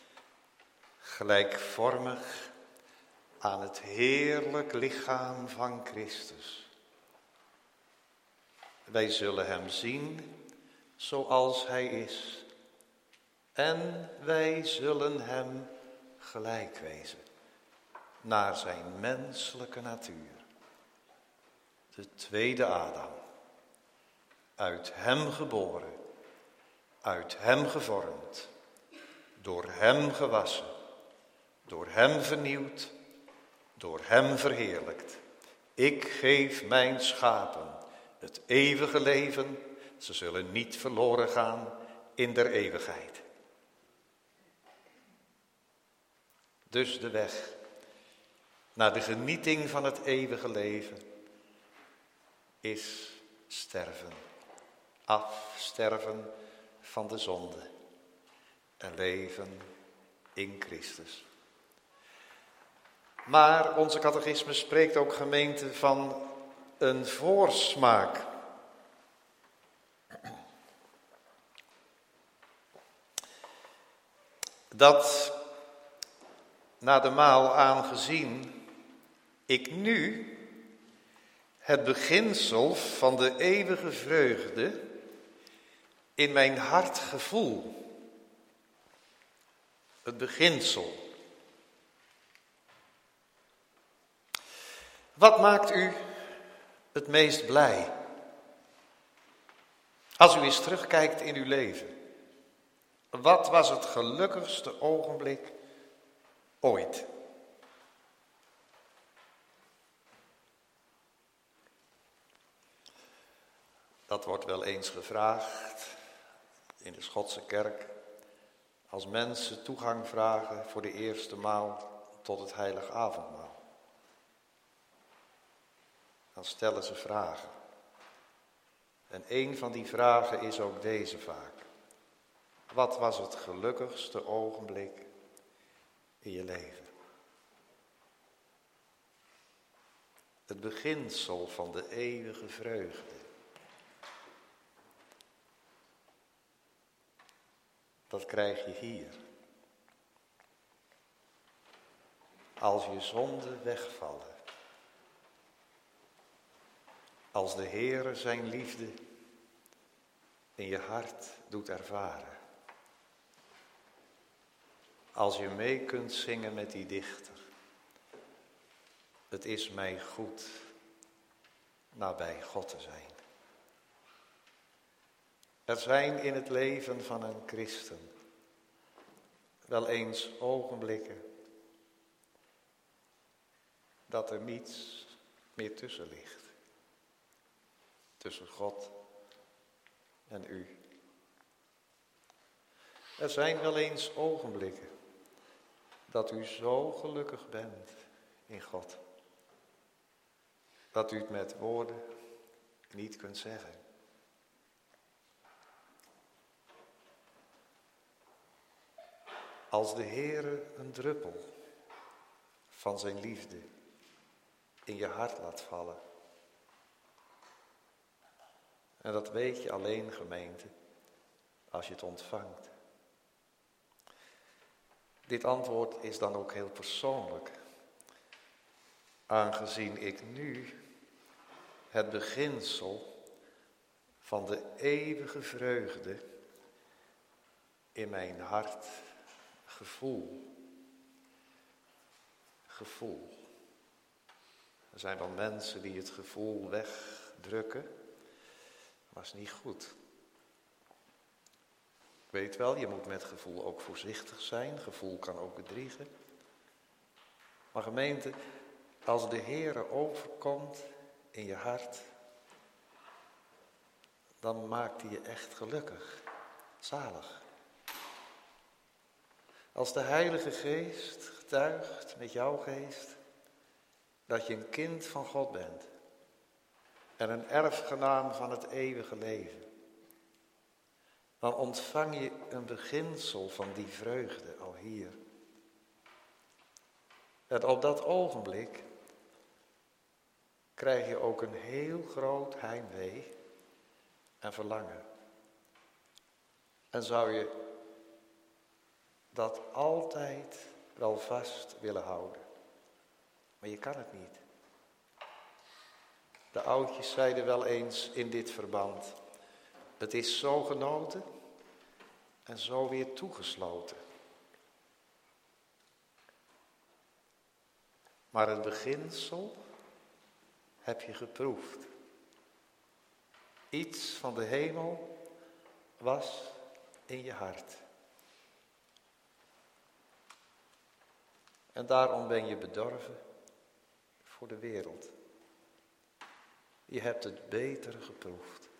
Gelijkvormig aan het heerlijk lichaam van Christus. Wij zullen hem zien zoals hij is. En wij zullen hem gelijk wezen. Naar zijn menselijke natuur. De tweede Adam. Uit hem geboren. Uit hem gevormd. Door hem gewassen. Door hem vernieuwd. Door hem verheerlijkt. Ik geef mijn schapen het eeuwige leven. Ze zullen niet verloren gaan in der eeuwigheid. Dus de weg naar de genieting van het eeuwige leven is sterven. Afsterven van de zonde. En leven in Christus. Maar onze catechisme spreekt ook, gemeente, van een voorsmaak. Dat na de maal aangezien ik nu het beginsel van de eeuwige vreugde in mijn hart gevoel. Het beginsel. Wat maakt u het meest blij? Als u eens terugkijkt in uw leven. Wat was het gelukkigste ogenblik ooit? Dat wordt wel eens gevraagd in de Schotse kerk. Als mensen toegang vragen voor de eerste maal tot het heilige avondmaal. Dan stellen ze vragen. En een van die vragen is ook deze vaak. wat was het gelukkigste ogenblik in je leven? Het beginsel van de eeuwige vreugde. Dat krijg je hier. Als je zonden wegvallen. Als de Heere zijn liefde in je hart doet ervaren. Als je mee kunt zingen met die dichter. Het is mij goed nabij God te zijn. Er zijn in het leven van een christen wel eens ogenblikken dat er niets meer tussen ligt. Tussen God en u. Er zijn wel eens ogenblikken dat u zo gelukkig bent in God. Dat u het met woorden niet kunt zeggen. Als de Heere een druppel van zijn liefde in je hart laat vallen. En dat weet je alleen, gemeente, als je het ontvangt. Dit antwoord is dan ook heel persoonlijk. Aangezien ik nu het beginsel van de eeuwige vreugde in mijn hart gevoel. Gevoel. Er zijn wel mensen die het gevoel wegdrukken, maar is niet goed. Ik weet wel, je moet met gevoel ook voorzichtig zijn. Gevoel kan ook bedriegen. Maar gemeente, als de Heere overkomt in je hart, dan maakt hij je echt gelukkig, zalig. Als de Heilige Geest getuigt met jouw geest dat je een kind van God bent en een erfgenaam van het eeuwige leven, dan ontvang je een beginsel van die vreugde al hier. En op dat ogenblik krijg je ook een heel groot heimwee en verlangen. En zou je dat altijd wel vast willen houden. Maar je kan het niet. De oudjes zeiden wel eens in dit verband: het is zo genoten en zo weer toegesloten. Maar het beginsel heb je geproefd. Iets van de hemel was in je hart. En daarom ben je bedorven voor de wereld. Je hebt het betere geproefd.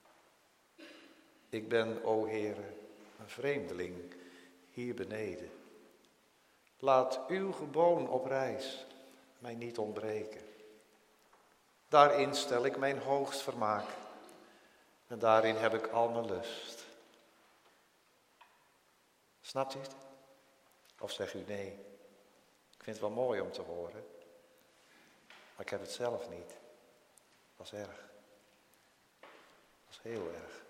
Ik ben, o Heere, een vreemdeling hier beneden. Laat uw geboon op reis mij niet ontbreken. Daarin stel ik mijn hoogst vermaak. En daarin heb ik al mijn lust. Snapt u het? Of zegt u nee? Ik vind het wel mooi om te horen. Maar ik heb het zelf niet. Dat is erg. Dat is heel erg.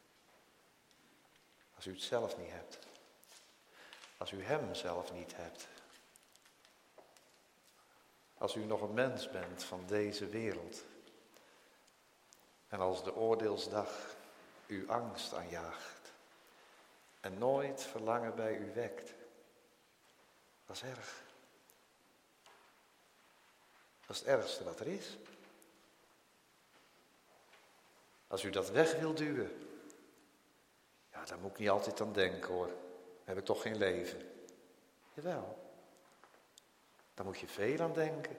Als u het zelf niet hebt. Als u hem zelf niet hebt. Als u nog een mens bent van deze wereld. En als de oordeelsdag uw angst aanjaagt. En nooit verlangen bij u wekt. Dat is erg. Dat is het ergste wat er is. Als u dat weg wil duwen. Ja, daar moet ik niet altijd aan denken hoor. Dan heb ik toch geen leven. Jawel. Daar moet je veel aan denken.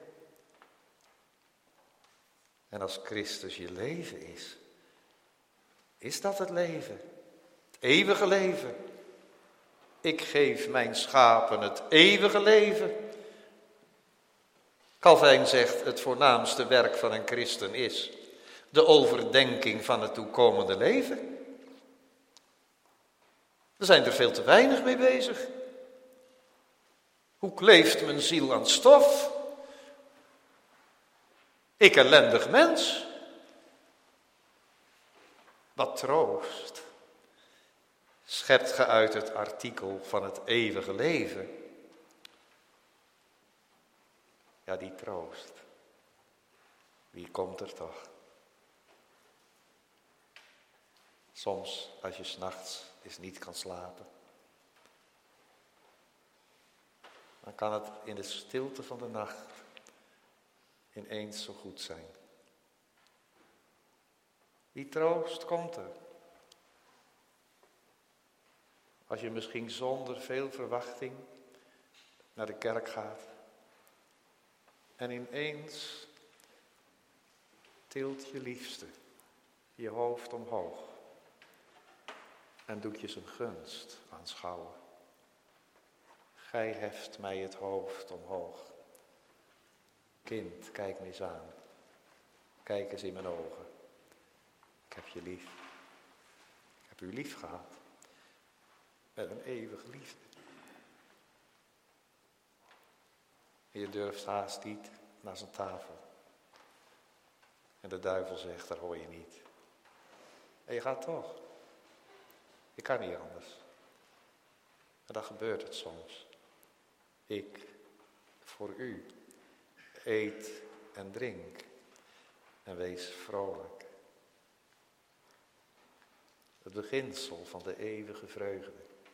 En als Christus je leven is. Is dat het leven? Het eeuwige leven. Ik geef mijn schapen het eeuwige leven. Calvijn zegt, het voornaamste werk van een christen is de overdenking van het toekomende leven. We zijn er veel te weinig mee bezig. Hoe kleeft mijn ziel aan stof? Ik ellendig mens. Wat troost schept ge uit het artikel van het eeuwige leven. Ja, die troost. Wie komt er toch? Soms, als je 's nachts eens niet kan slapen, dan kan het in de stilte van de nacht ineens zo goed zijn. Die troost komt er. Als je misschien zonder veel verwachting naar de kerk gaat en ineens tilt je liefste je hoofd omhoog en doet je zijn gunst aanschouwen. Gij heft mij het hoofd omhoog. Kind, kijk me eens aan. Kijk eens in mijn ogen. Ik heb je lief. Ik heb u lief gehad. Met een eeuwige liefde. En je durft haast niet naar zijn tafel. En de duivel zegt, daar hoor je niet. En je gaat toch. Je kan niet anders. En dan gebeurt het soms. Ik, voor u, eet en drink en wees vrolijk. Het beginsel van de eeuwige vreugde.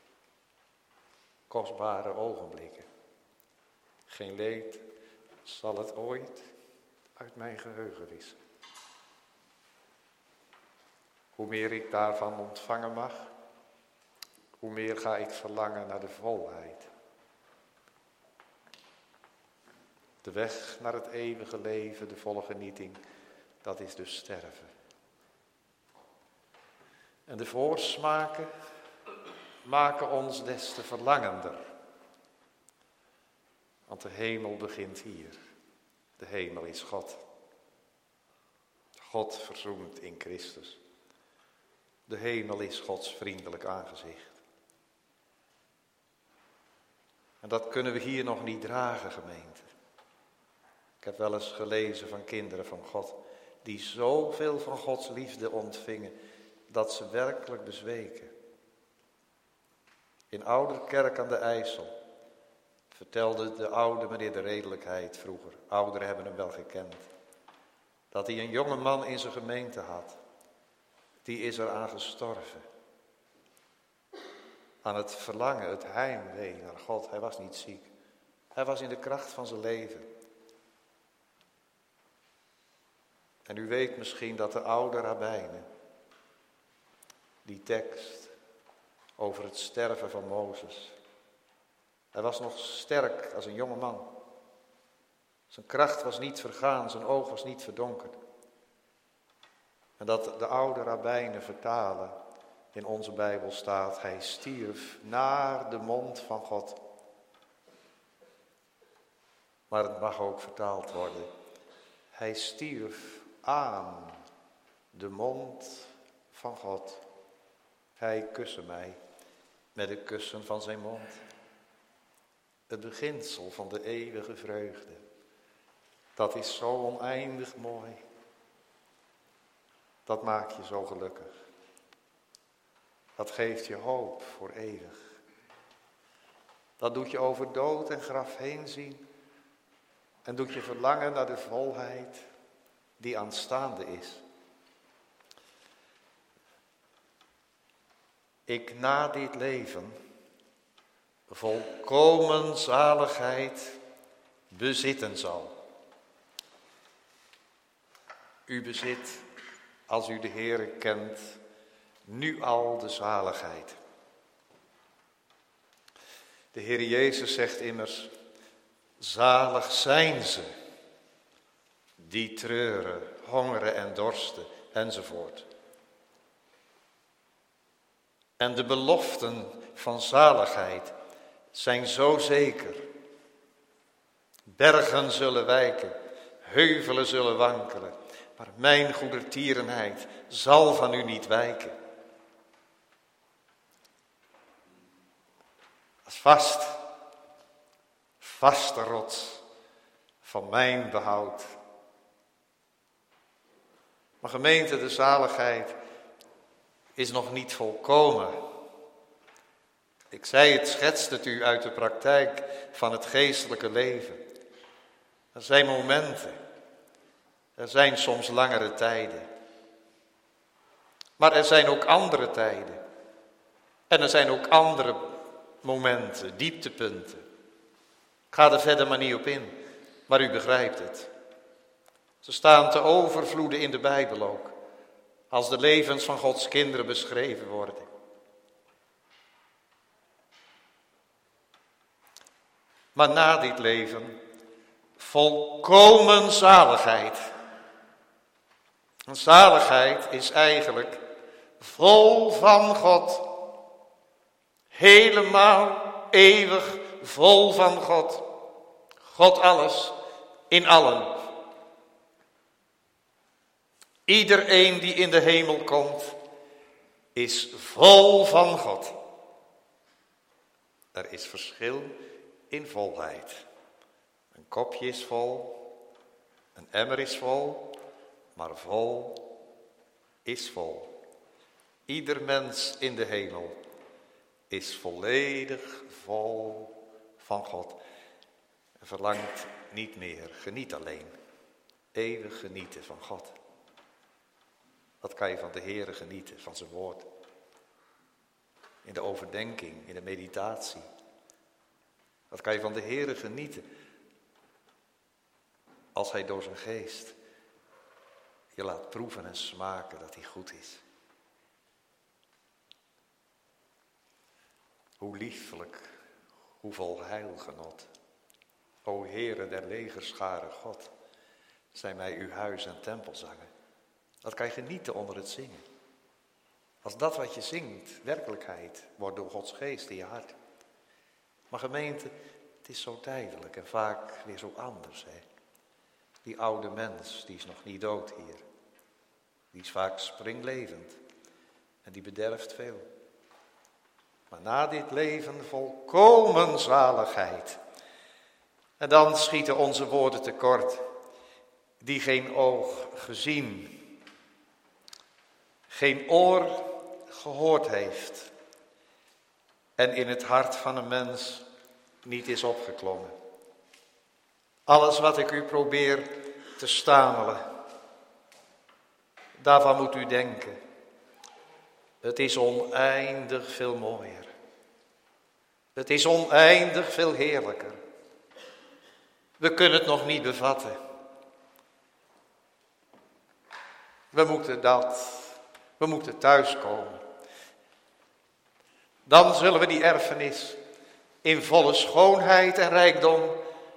Kostbare ogenblikken. Geen leed zal het ooit uit mijn geheugen wissen. Hoe meer ik daarvan ontvangen mag, hoe meer ga ik verlangen naar de volheid. De weg naar het eeuwige leven, de volle genieting, dat is dus sterven. En de voorsmaken maken ons des te verlangender. Want de hemel begint hier. De hemel is God. God verzoend in Christus. De hemel is Gods vriendelijk aangezicht. En dat kunnen we hier nog niet dragen, gemeente. Ik heb wel eens gelezen van kinderen van God, die zoveel van Gods liefde ontvingen, dat ze werkelijk bezweken. In Ouderkerk aan de IJssel vertelde de oude meneer de Redelijkheid vroeger, ouderen hebben hem wel gekend, dat hij een jonge man in zijn gemeente had. Die is eraan gestorven. Aan het verlangen, het heimwee naar God. Hij was niet ziek. Hij was in de kracht van zijn leven. En u weet misschien dat de oude rabbijnen die tekst over het sterven van Mozes. Hij was nog sterk als een jonge man. Zijn kracht was niet vergaan, zijn oog was niet verdonkerd. En dat de oude rabbijnen vertalen, in onze Bijbel staat, hij stierf naar de mond van God. Maar het mag ook vertaald worden, hij stierf aan de mond van God. Hij kuste mij met het kussen van zijn mond. Het beginsel van de eeuwige vreugde, dat is zo oneindig mooi. Dat maakt je zo gelukkig. Dat geeft je hoop voor eeuwig. Dat doet je over dood en graf heen zien. En doet je verlangen naar de volheid die aanstaande is. Ik na dit leven volkomen zaligheid bezitten zal. U bezit, als u de Heere kent, nu al de zaligheid. De Heer Jezus zegt immers, zalig zijn ze, die treuren, hongeren en dorsten, enzovoort. En de beloften van zaligheid zijn zo zeker. Bergen zullen wijken, heuvelen zullen wankelen, maar mijn goedertierenheid zal van u niet wijken. Als vast, vaste rots van mijn behoud. Maar gemeente, de zaligheid is nog niet volkomen. Ik zei het, schetst het u uit de praktijk van het geestelijke leven. Er zijn momenten, er zijn soms langere tijden. Maar er zijn ook andere tijden. En er zijn ook andere momenten, dieptepunten. Ik ga er verder maar niet op in, maar u begrijpt het. Ze staan te overvloeden in de Bijbel ook, als de levens van Gods kinderen beschreven worden. Maar na dit leven, volkomen zaligheid. En zaligheid is eigenlijk vol van God. Helemaal eeuwig vol van God. God alles in allen. Iedereen die in de hemel komt, is vol van God. Er is verschil in volheid. Een kopje is vol, een emmer is vol, maar vol is vol. Ieder mens in de hemel is volledig vol van God. En verlangt niet meer, geniet alleen. Eeuwig genieten van God. Wat kan je van de Heere genieten, van zijn woord. In de overdenking, in de meditatie. Wat kan je van de Heere genieten, als hij door zijn geest je laat proeven en smaken dat hij goed is. Hoe liefelijk, hoe vol heilgenot. O Heere der legerscharen God, zijn mij uw huis en tempel zangen. Dat kan je genieten onder het zingen. Als dat wat je zingt werkelijkheid wordt door Gods geest in je hart. Maar gemeente, het is zo tijdelijk en vaak weer zo anders. Hè? Die oude mens, die is nog niet dood hier. Die is vaak springlevend en die bederft veel. Maar na dit leven volkomen zaligheid. En dan schieten onze woorden tekort, die geen oog gezien, geen oor gehoord heeft en in het hart van een mens niet is opgeklommen. Alles wat ik u probeer te stamelen, daarvan moet u denken. Het is oneindig veel mooier. Het is oneindig veel heerlijker. We kunnen het nog niet bevatten. We moeten dat, we moeten thuiskomen. Dan zullen we die erfenis in volle schoonheid en rijkdom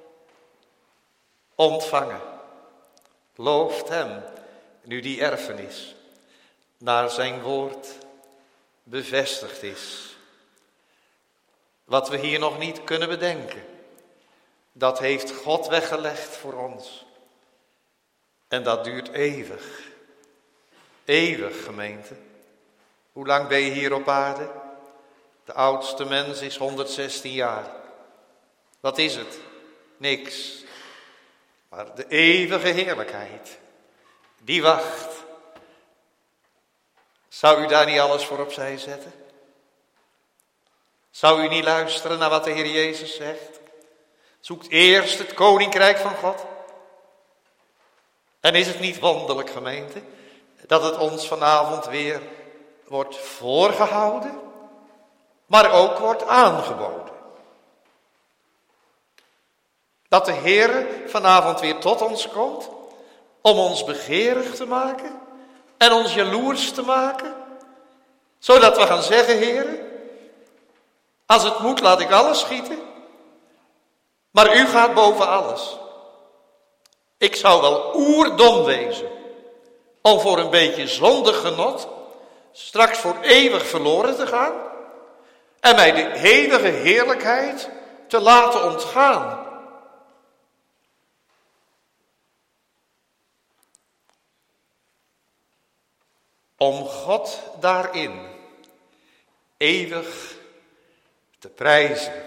ontvangen. Looft hem nu die erfenis naar zijn woord bevestigd is. Wat we hier nog niet kunnen bedenken, dat heeft God weggelegd voor ons. En dat duurt eeuwig. Eeuwig, gemeente. Hoe lang ben je hier op aarde? De oudste mens is honderdzestien jaar. Wat is het? Niks. Maar de eeuwige heerlijkheid, die wacht. Zou u daar niet alles voor opzij zetten? Zou u niet luisteren naar wat de Heer Jezus zegt? Zoekt eerst het koninkrijk van God. En is het niet wonderlijk, gemeente, dat het ons vanavond weer wordt voorgehouden, maar ook wordt aangeboden. Dat de Heer vanavond weer tot ons komt om ons begeerig te maken en ons jaloers te maken, zodat we gaan zeggen, Heer, als het moet laat ik alles schieten, maar u gaat boven alles. Ik zou wel oerdom wezen om voor een beetje zondig genot straks voor eeuwig verloren te gaan en mij de eeuwige heerlijkheid te laten ontgaan. Om God daarin eeuwig te prijzen.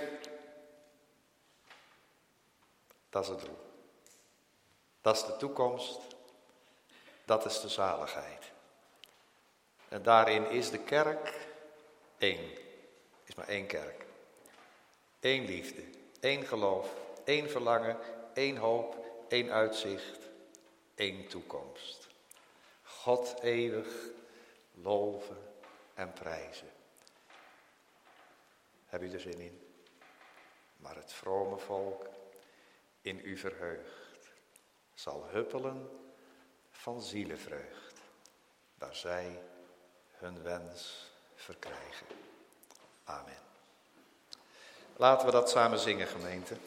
Dat is het doel. Dat is de toekomst. Dat is de zaligheid. En daarin is de kerk één. Er is maar één kerk. Eén liefde, één geloof, één verlangen, één hoop, één uitzicht, één toekomst. God eeuwig loven en prijzen. Heb u er zin in? Maar het vrome volk in u verheugd zal huppelen van zielenvreugd, waar zij hun wens verkrijgen. Amen. Laten we dat samen zingen, gemeente.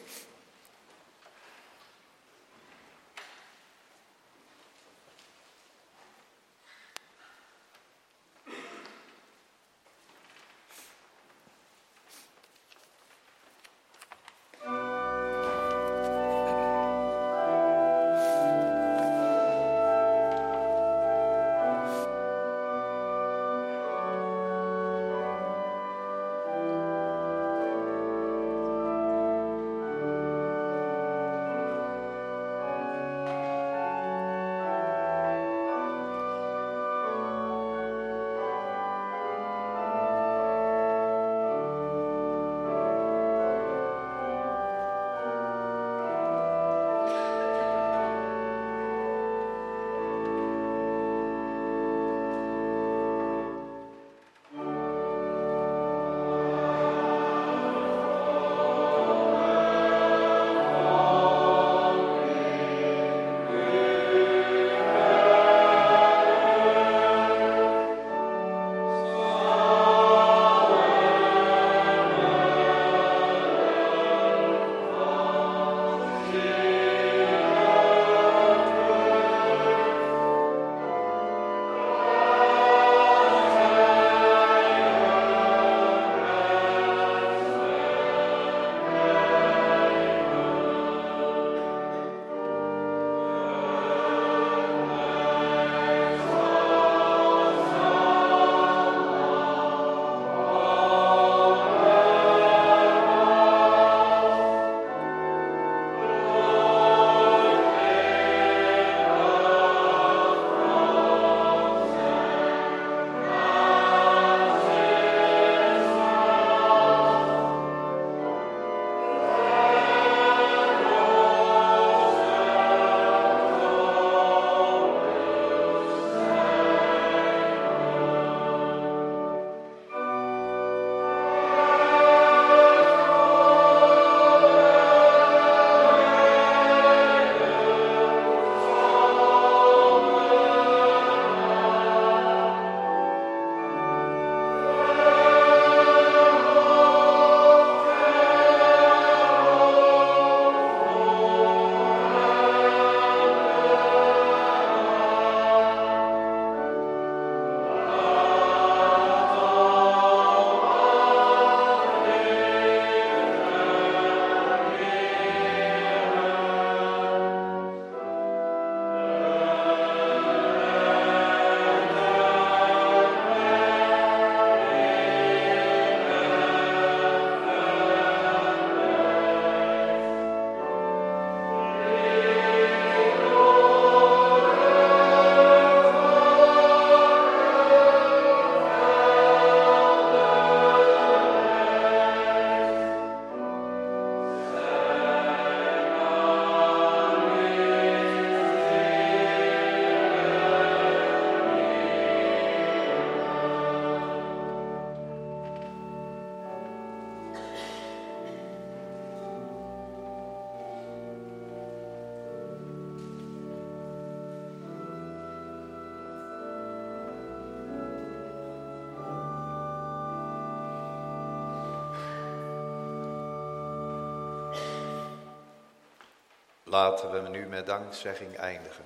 Laten we nu met dankzegging eindigen.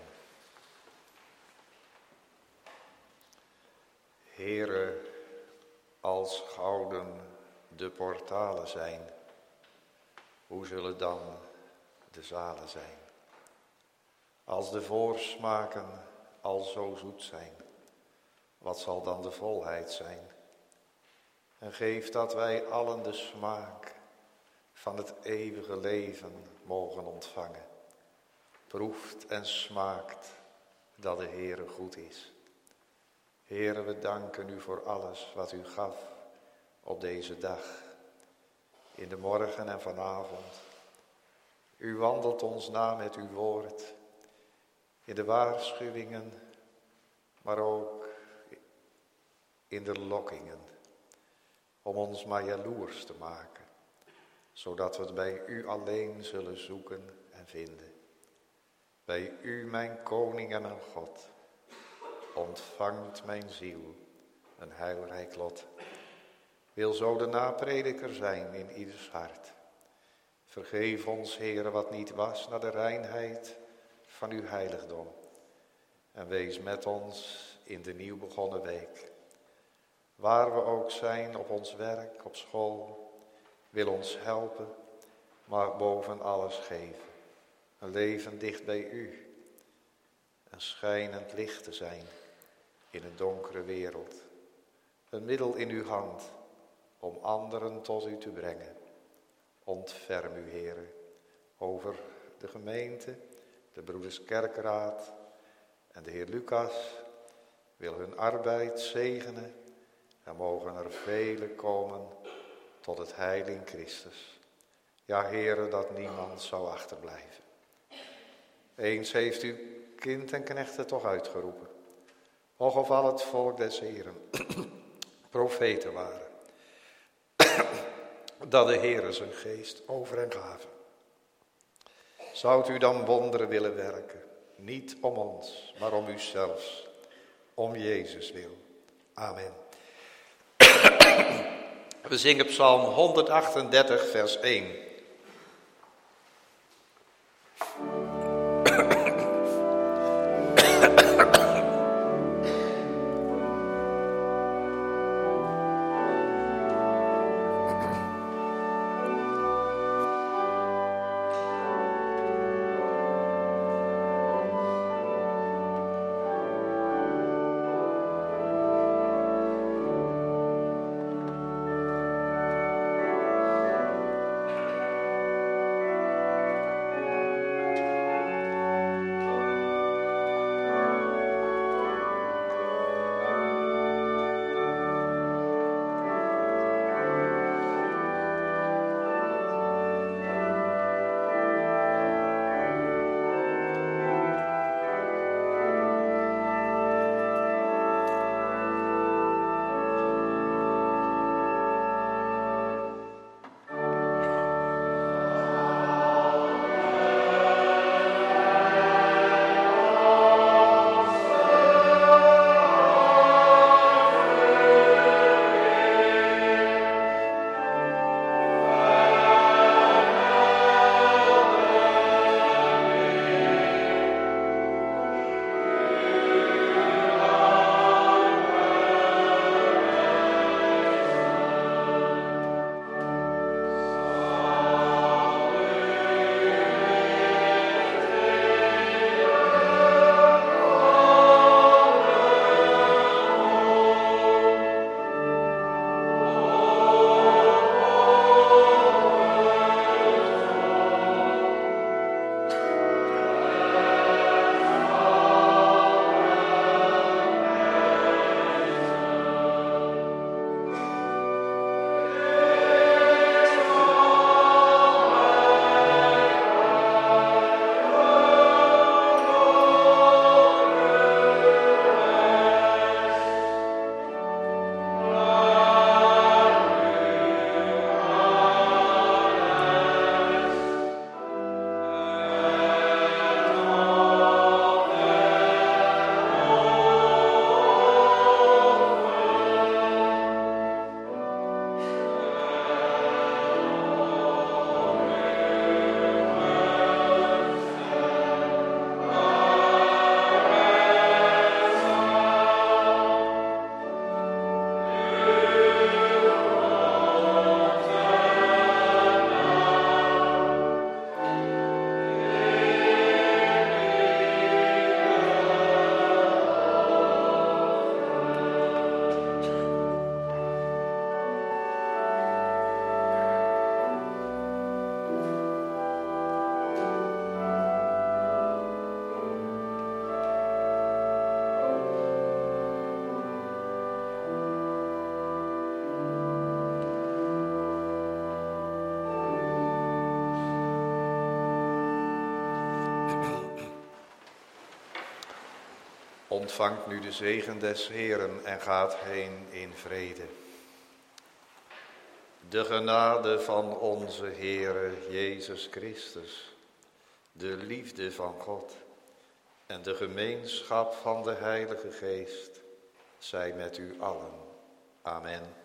Heere, als gouden de portalen zijn, hoe zullen dan de zalen zijn? Als de voorsmaken al zo zoet zijn, wat zal dan de volheid zijn? En geef dat wij allen de smaak van het eeuwige leven mogen ontvangen. Proeft en smaakt dat de Heere goed is. Heere, we danken u voor alles wat u gaf op deze dag. In de morgen en vanavond. U wandelt ons na met uw woord. In de waarschuwingen, maar ook in de lokkingen. Om ons maar jaloers te maken. Zodat we het bij u alleen zullen zoeken en vinden. Bij u, mijn koning en mijn God, ontvangt mijn ziel een heilrijk lot. Wil zo de naprediker zijn in ieders hart. Vergeef ons, Heere, wat niet was, naar de reinheid van uw heiligdom. En wees met ons in de nieuw begonnen week. Waar we ook zijn, op ons werk, op school, wil ons helpen, maar boven alles geven. Een leven dicht bij u. Een schijnend licht te zijn in een donkere wereld. Een middel in uw hand om anderen tot u te brengen. Ontferm u, Heere, over de gemeente, de broeders Kerkraad en de heer Lucas. Wil hun arbeid zegenen en mogen er velen komen tot het heil in Christus. Ja, Heere, dat niemand zou achterblijven. Eens heeft uw kind en knechten toch uitgeroepen. Och, of al het volk des Heeren profeten waren. Dat de Heere zijn geest over hen gaven. Zoudt u dan wonderen willen werken? Niet om ons, maar om uzelfs. Om Jezus wil. Amen. We zingen Psalm honderdachtendertig, vers één. Ontvangt nu de zegen des Heeren en gaat heen in vrede. De genade van onze Heere Jezus Christus, de liefde van God en de gemeenschap van de Heilige Geest zij met u allen. Amen.